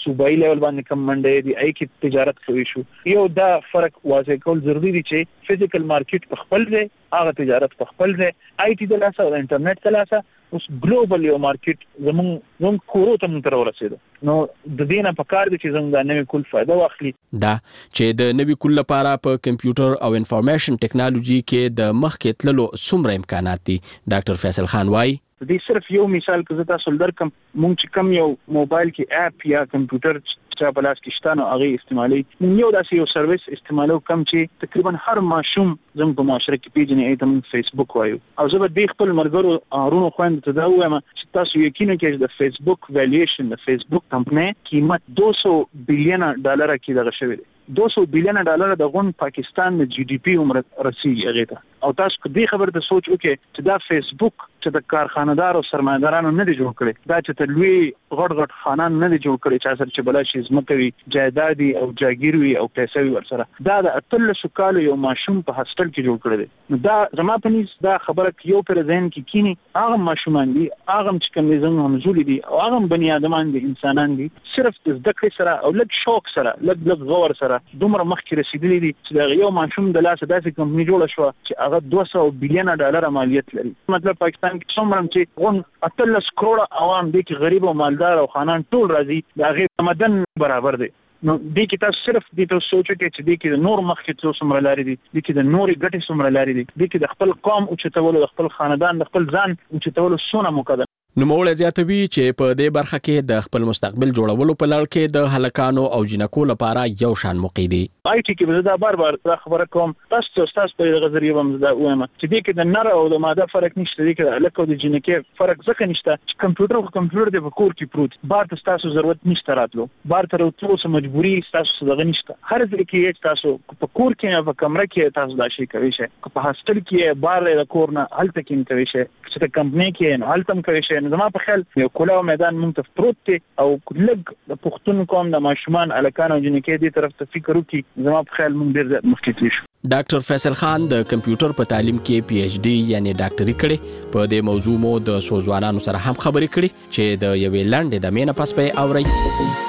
صوبایي لیول باندې کم منډه دي ای کې تجارت کوي شو یو دا فرق واضح کول ضروری دي چې فزیکل مارکیټ په خپل ځای هغه تجارت په خپل ځای آی ټي د لاسه او انټرنیټ د لاسه اوس ګلوبل یو مارکیټ زموږ زموږ کورو ته موږ تر ورسېدو نو د دې نه پکار دي چې زموږ د نوې کول فائدہ واخلي دا چې د نوې کول لپاره په کمپیوټر او انفارمیشن ټیکنالوژي کې د مخکې تللو څومره امکانات دي ډاکټر فیصل خان وایي دې صرف یو مثال که زه تاسو درکم مونږ چې کم یو موبایل کې اپ یا کمپیوټر چې په لاس کې شته نو هغه استعمالي مونږ یو داسې یو سرویس استعمالو کم چې تقریبا هر ماشوم زموږ په معاشره کې پیژني ایته مونږ فیسبوک وایو او زه به دې خپل مرګرو ارونو خويند ته دا وایم چې تاسو یقینا کې د فیسبوک ویلیویشن د فیسبوک کمپنی قیمت دو سو بلین ډالر کې دغه شوی دی دو سو بلین ډالر د غون پاکستان د جی ډي پی عمر رسیدي هغه ته او تاسو دې خبر ته سوچ وکړئ چې دا فیسبوک چې د کارخانه‌دار او سرمایه‌دارانو نه دی جوړ کړي دا چې تلوي غټ غټ خانان نه دی جوړ کړي چې اثر چې بل شي زمکوي جایدادي او جاگیر وي او پیسې وي ورسره دا د اتل سکالو یو ماشوم په هاستل کې جوړ کړی دی نو دا زما په نس دا خبره یو پر ذهن کې کینی هغه ماشومان دي هغه چې کوم زنګ همزولي دي او هغه بني ادمان دي انسانان دي صرف د ذکر سره او لږ شوق سره لږ لږ غور سره دومره مخکې رسیدلی دي چې دا یو ماشوم د لاس داسې کمپنی جوړه شو چې هغه دوه سوه بلین ډالر مالیت لري مطلب پاکستان کې څومره چې غون اتلس کروڑه عوام دي چې غریب او مالدار او خانان ټول راځي دا غیر مدن برابر دي نو دې کې تاسو صرف دې ته سوچو کې چې دې کې د نور مخکې څو څومره لاري دي دې کې د نوري ګټې څومره لاري دي دې کې د خپل قوم او چتولو د خپل خاندان د خپل ځان او چتولو سونه مقدم نوموړی زیاتوي چې په دې برخه کې د خپل مستقبل جوړولو په لړ کې د هلکانو او جنکو لپاره یو شان موقع دي آی ټي کې زه دا بار بار دا خبره کوم تاسو ته تاسو په دغه ذریعہ هم زه وایم چې دې کې د نر او د ماده فرق نشته دې کې د هلک او د جنکې فرق ځکه نشته چې کمپیوټر او کمپیوټر د کور کې پروت بار تاسو ضرورت نشته راتلو بار تر اوسه مجبوری تاسو دغه نشته هر ځل کې تاسو په کور کې یا په کمره کې تاسو دا شي کوي شي په هاستل کې بار د کور نه هلته کې کوي شي چې د کمپنی کې نه هلته کوي شي نو زما په خیال یو کلاو میدان مونږ ته پروت دی او لږ د پښتون قوم د ماشومان الکان او جنکې دې طرف ته فکر وکړي زما په خیال مونږ ډیر زیات مخکې شو ډاکټر فیصل خان د کمپیوټر په تعلیم کې پی ایچ ډي یعنی ډاکټري کړې په دې موضوع مو د سوزوانانو سره هم خبرې کړې چې د یوې لنډې د مینه پس په اوري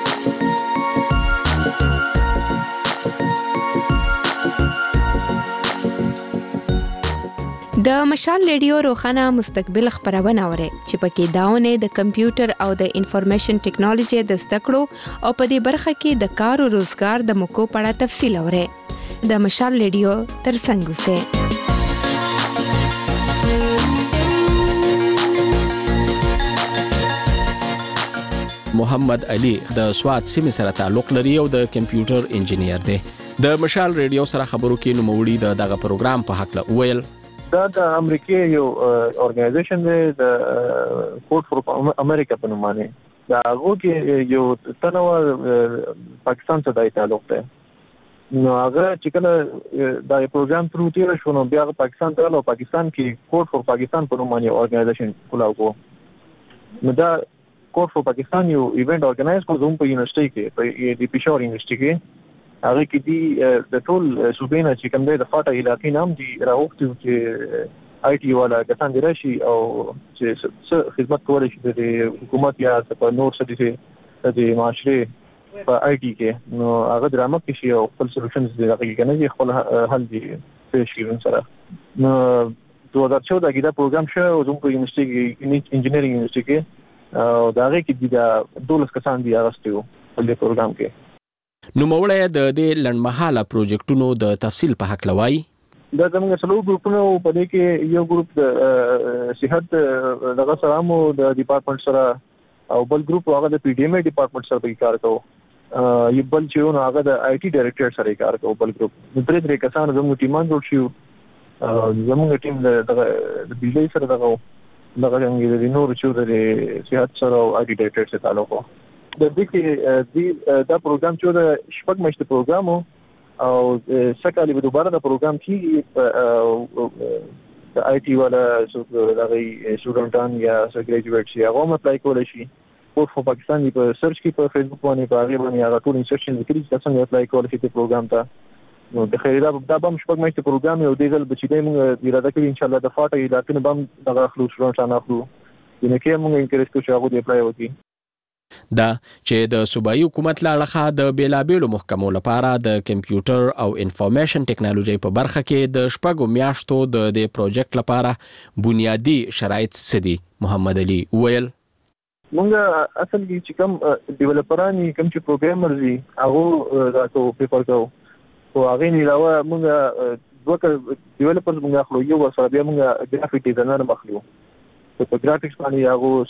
د مشال ریډیو روخانه مستقبل خبرونه اوري چې پکې داونه د کمپیوټر او د انفارمیشن ټیکنالوژي د زدکړو او په دې برخه کې د کار او روزګار د موقعو په اړه تفصیل اوري د مشال ریډیو ترڅنګ اوسه محمد علي د سواد سیمې سره تعلق لري او د کمپیوټر انجینیر دی د مشال ریډیو سره خبرو کې نوموړي د دغه پروګرام په حق له ویل دا د امریکای یو اورګنایزیشن دی د کوډ فور امریکا په نوم باندې دا هغه کې یو تنوع پاکستان ته د تعلق دی نو هغه چې کله دا پروګرام تر تیر شو نو بیا پاکستان ته له پاکستان کې کوډ فور پاکستان په نوم باندې اورګنایزیشن کولاو نو دا کوډ فور پاکستان یو ایونت اورګنایز کوم په یونیورسيټي کې په دی پېښور یونیورسيټي کې هغه کې دی د ټول صوبینا چې کوم دی د فاټا علاقې نام دی راوختي چې آی ټي والا کسان دی راشي او چې خدمت کولای شي د حکومت یا په نور څه دي د معاشره په آی ټي کې نو هغه درامه کې شي او خپل سولوشنز دی هغه کې نه خپل حل دی پېښ کیږي سره نو دوه هزار چودہ کې دا پروګرام شو او زموږ یونیورسيټي کې انجینرینګ یونیورسيټي کې او دا هغه کې د دولس کسان دی اغستیو په دې پروګرام کې نو موړی د دې لنډمحاله پروجیکټونو د تفصیل په حق لوي دا زموږ څلور ګروپونه په دې کې یو ګروپ د صحت دغه سره مو د ډپارټمنټ سره او بل ګروپ هغه د پی ډی ایم ډپارټمنټ سره په کار کوي یو بل چې نو هغه د آی ټي ډایریکټر سره کار کوي بل ګروپ د درې درې کسان زموږ ټیمان جوړ شو زموږ ټیم د د بجلی سره دغه دغه څنګه د نور چې د صحت سره او آی ټي ډایریکټر سره تعلق د دې کې دا پروګرام چې د شپږ میاشتې پروګرام او سکهالی به دوباره دا پروګرام کیږي د آی ټي والا دغه سټوډنټان یا ګریجویټ شي هغه هم اپلای کولای شي کوډ فور پاکستان په سرچ کې په فیسبوک باندې په هغه باندې هغه ټول انسټرکشن لیکلي چې څنګه اپلای کولای شي په پروګرام ته نو د خیردا د بم شپږ میاشتې پروګرام یو دیګل بچی موږ اراده کوي ان شاء الله د فاټا علاقې نه بم دغه خلوص شروع شانه خلو ینه کې موږ انکریج کوو چې هغه دی اپلای وکړي دا چې د صوبایي حکومت له لخوا د بیلابېلو محکمو لپاره د کمپیوټر او انفارمیشن ټیکنالوژي په برخه کې د شپږو میاشتو د دې پروجیکټ لپاره بنیادی شرایط سدي. محمد علي ویل مونږ اصل کې چې کوم ډیولپرانی کوم چې پروګرامرز دي هغه راته پیپر کوو او هغه نه علاوه مونږ دوه ډیولپرز مونږ خو یو سره بیا مونږ ګرافیک ډیزاینر مخلو په ګرافیکس باندې هغه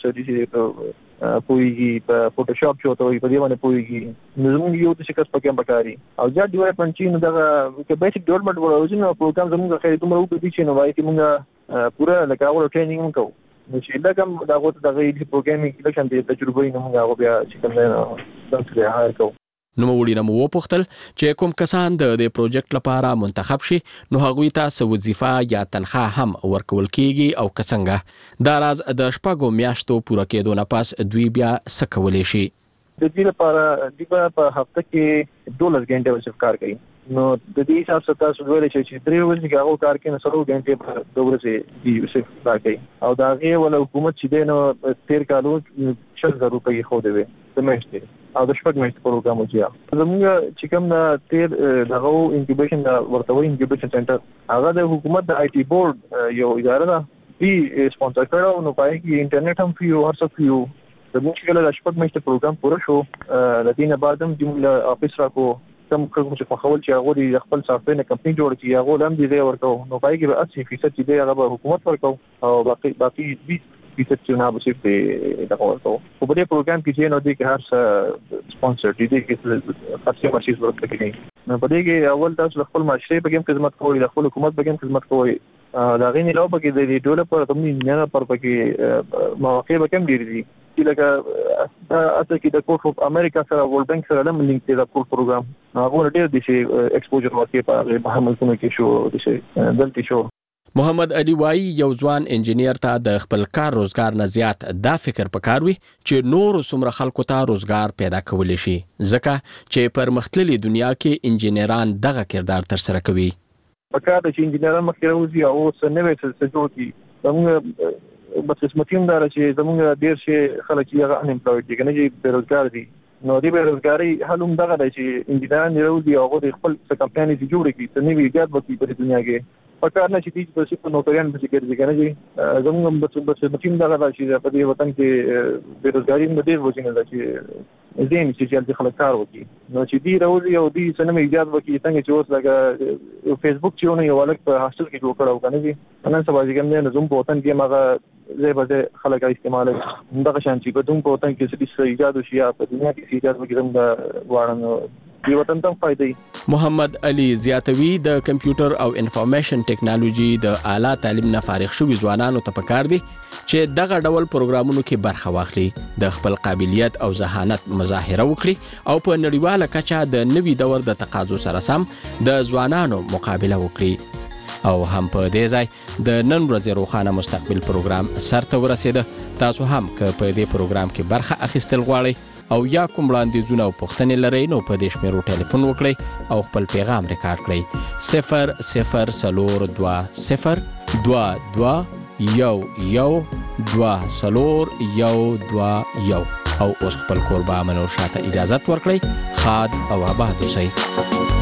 سړي پويږي په فوټوشاپ چوته وي په دې باندې پويږي نو زموږ یو څه کس پکې بکاري او ځا ډیولپمنٹ چې نو دا کې بیسیک ډیولپمنٹ ورته نو پروګرام زموږ خیر دومره وکړي چې نو وایي چې مونږ پورا لکه اول ټریننګ وکړو نو چې دا کوم دا غوته د غوړي پروګرامینګ د شان د تجربې نو موږ بیا چې کوم نه دا هایر کوو. نو وړي نو وپوښتل چې کوم کسان د دې پروجیکټ لپاره منتخب شي نو هغوی ته وظیفه یا تنخواه هم ورکول کیږي او کڅنګه دا راز د شپږو میاشتو پوره کېدو نه پس دوی بیا سکولې شي. د دې لپاره د په هفته کې دولس غنټه وسف کار کوي نو د دې حساب سره تاسو ویل چې درې ورځې کې هغه کار کوي نو سلو غنټه په دوه ورځې دی وسف کار کوي او دا غي ول حکومت چې دی نو تیر کالو شل زره روپۍ خو دی سمجته او د شپږ میاشتې پروګرام وځي زموږ چې کوم د تیر دغه انکیوبیشن ورته وایي انکیوبیشن سنټر هغه د حکومت د آی ټي بورډ یو اداره ده دی سپانسر کړو نو پای کې انټرنیټ هم فری او هر څه فری د موږ کله د شپږ میاشتې پروګرام پوره شو لدینه بعدم جمله افیس را کو کم کوم چې په خول چې هغه د خپل سافټویر کمپنی جوړ کړي هغه هم دې ورکو نو پای کې اسی فیصد چې دی هغه حکومت ورکو او باقي باقي بیس فیصد چې نه به صرف دغه ورکو په دې پروګرام کې چې نو دی کې هر څه سپانسر دي کې خاصه ماشيز ورکړي کېږي نو په دې کې اول تاسو خپل معاشري په کې خدمت کوئ د خپل حکومت په کې خدمت کوئ دا غي نه لو په کې د ډیولپر تم نه پر په کې مواقع به کم ډیر دي لکه اته کې د کورټ اف امریکا سره ورلد بانک سره هم لینک دی د کور پروګرام هغه ډیر دي چې ایکسپوجر ورکړي په بهر ملکونو کې شو دي چې دلته شو. محمد علي وای یو ځوان انجینیر ته د خپل کار روزګار نه زیات دا فکر پکاروي چې نور څومره خلکو ته روزګار پیدا کولی شي ځکه چې پر مختلفي دنیا کې انجینران دغه کردار تر سره کوي. پکار چې انجینران مخکې راوځي او څه نوې څه جوړ کړي زموږ بس قسمتیم دار چې زموږ ډیر شي خلک یې ان امپلویډ دي کنه چې بیروزګار دي نو دې بیروزګاری حل هم دغه دی چې انجینران راوځي او خپل څه کمپنۍ جوړ کړي څه نوې ایجاد وکړي په دنیا کې پکار نه چې دې په نوکریان به ذکر ځګنه چې زموږ بس بس قسمتیم دغه چې په دې وطن کې بیروزګاری هم ډیر وځي نه چې زين چې چې خلک کار وکړي نو چې دې راوځي او دې څه نوې ایجاد وکړي څنګه چې اوس لکه فیسبوک چې ونه یو الګ په هاستل کې جوړ کړو کنه چې نن سبا ځګم نه زوم په وطن کې ماغه زه به خلک استعمال دغه شان چې په دوم په وطن کې څه ایجاد وشي په دنیا کې ایجاد وکړي زم د واړن دی وطن ته فائدې. محمد علي زیاتوي د کمپیوټر او انفارمیشن ټیکنالوژي د اعلی تعلیم نه فارغ شوي ځوانانو ته پکار دي چې دغه ډول پروګرامونو کې برخه واخلي د خپل قابلیت او ذهانت مظاهره وکړي او په نړیواله کچه د نوي دور د تقاضو سره سم د ځوانانو مقابله وکړي او هم په دې ځای د نن ورځې روښانه مستقبل پروګرام سرته ورسېده. تاسو هم که په دې پروګرام کې برخه اخیستل غواړئ او یا کوم وړاندیزونه او پوښتنې لرئ نو په دې شمیرو ټلیفون وکړئ او خپل پیغام ریکارډ کړئ صفر صفر څلور دوه صفر دوه دوه یو یو دوه څلور یو دوه یو او اوس خپل کوربه منور شاته اجازه ورکړئ. خاد او آباد اوسئ.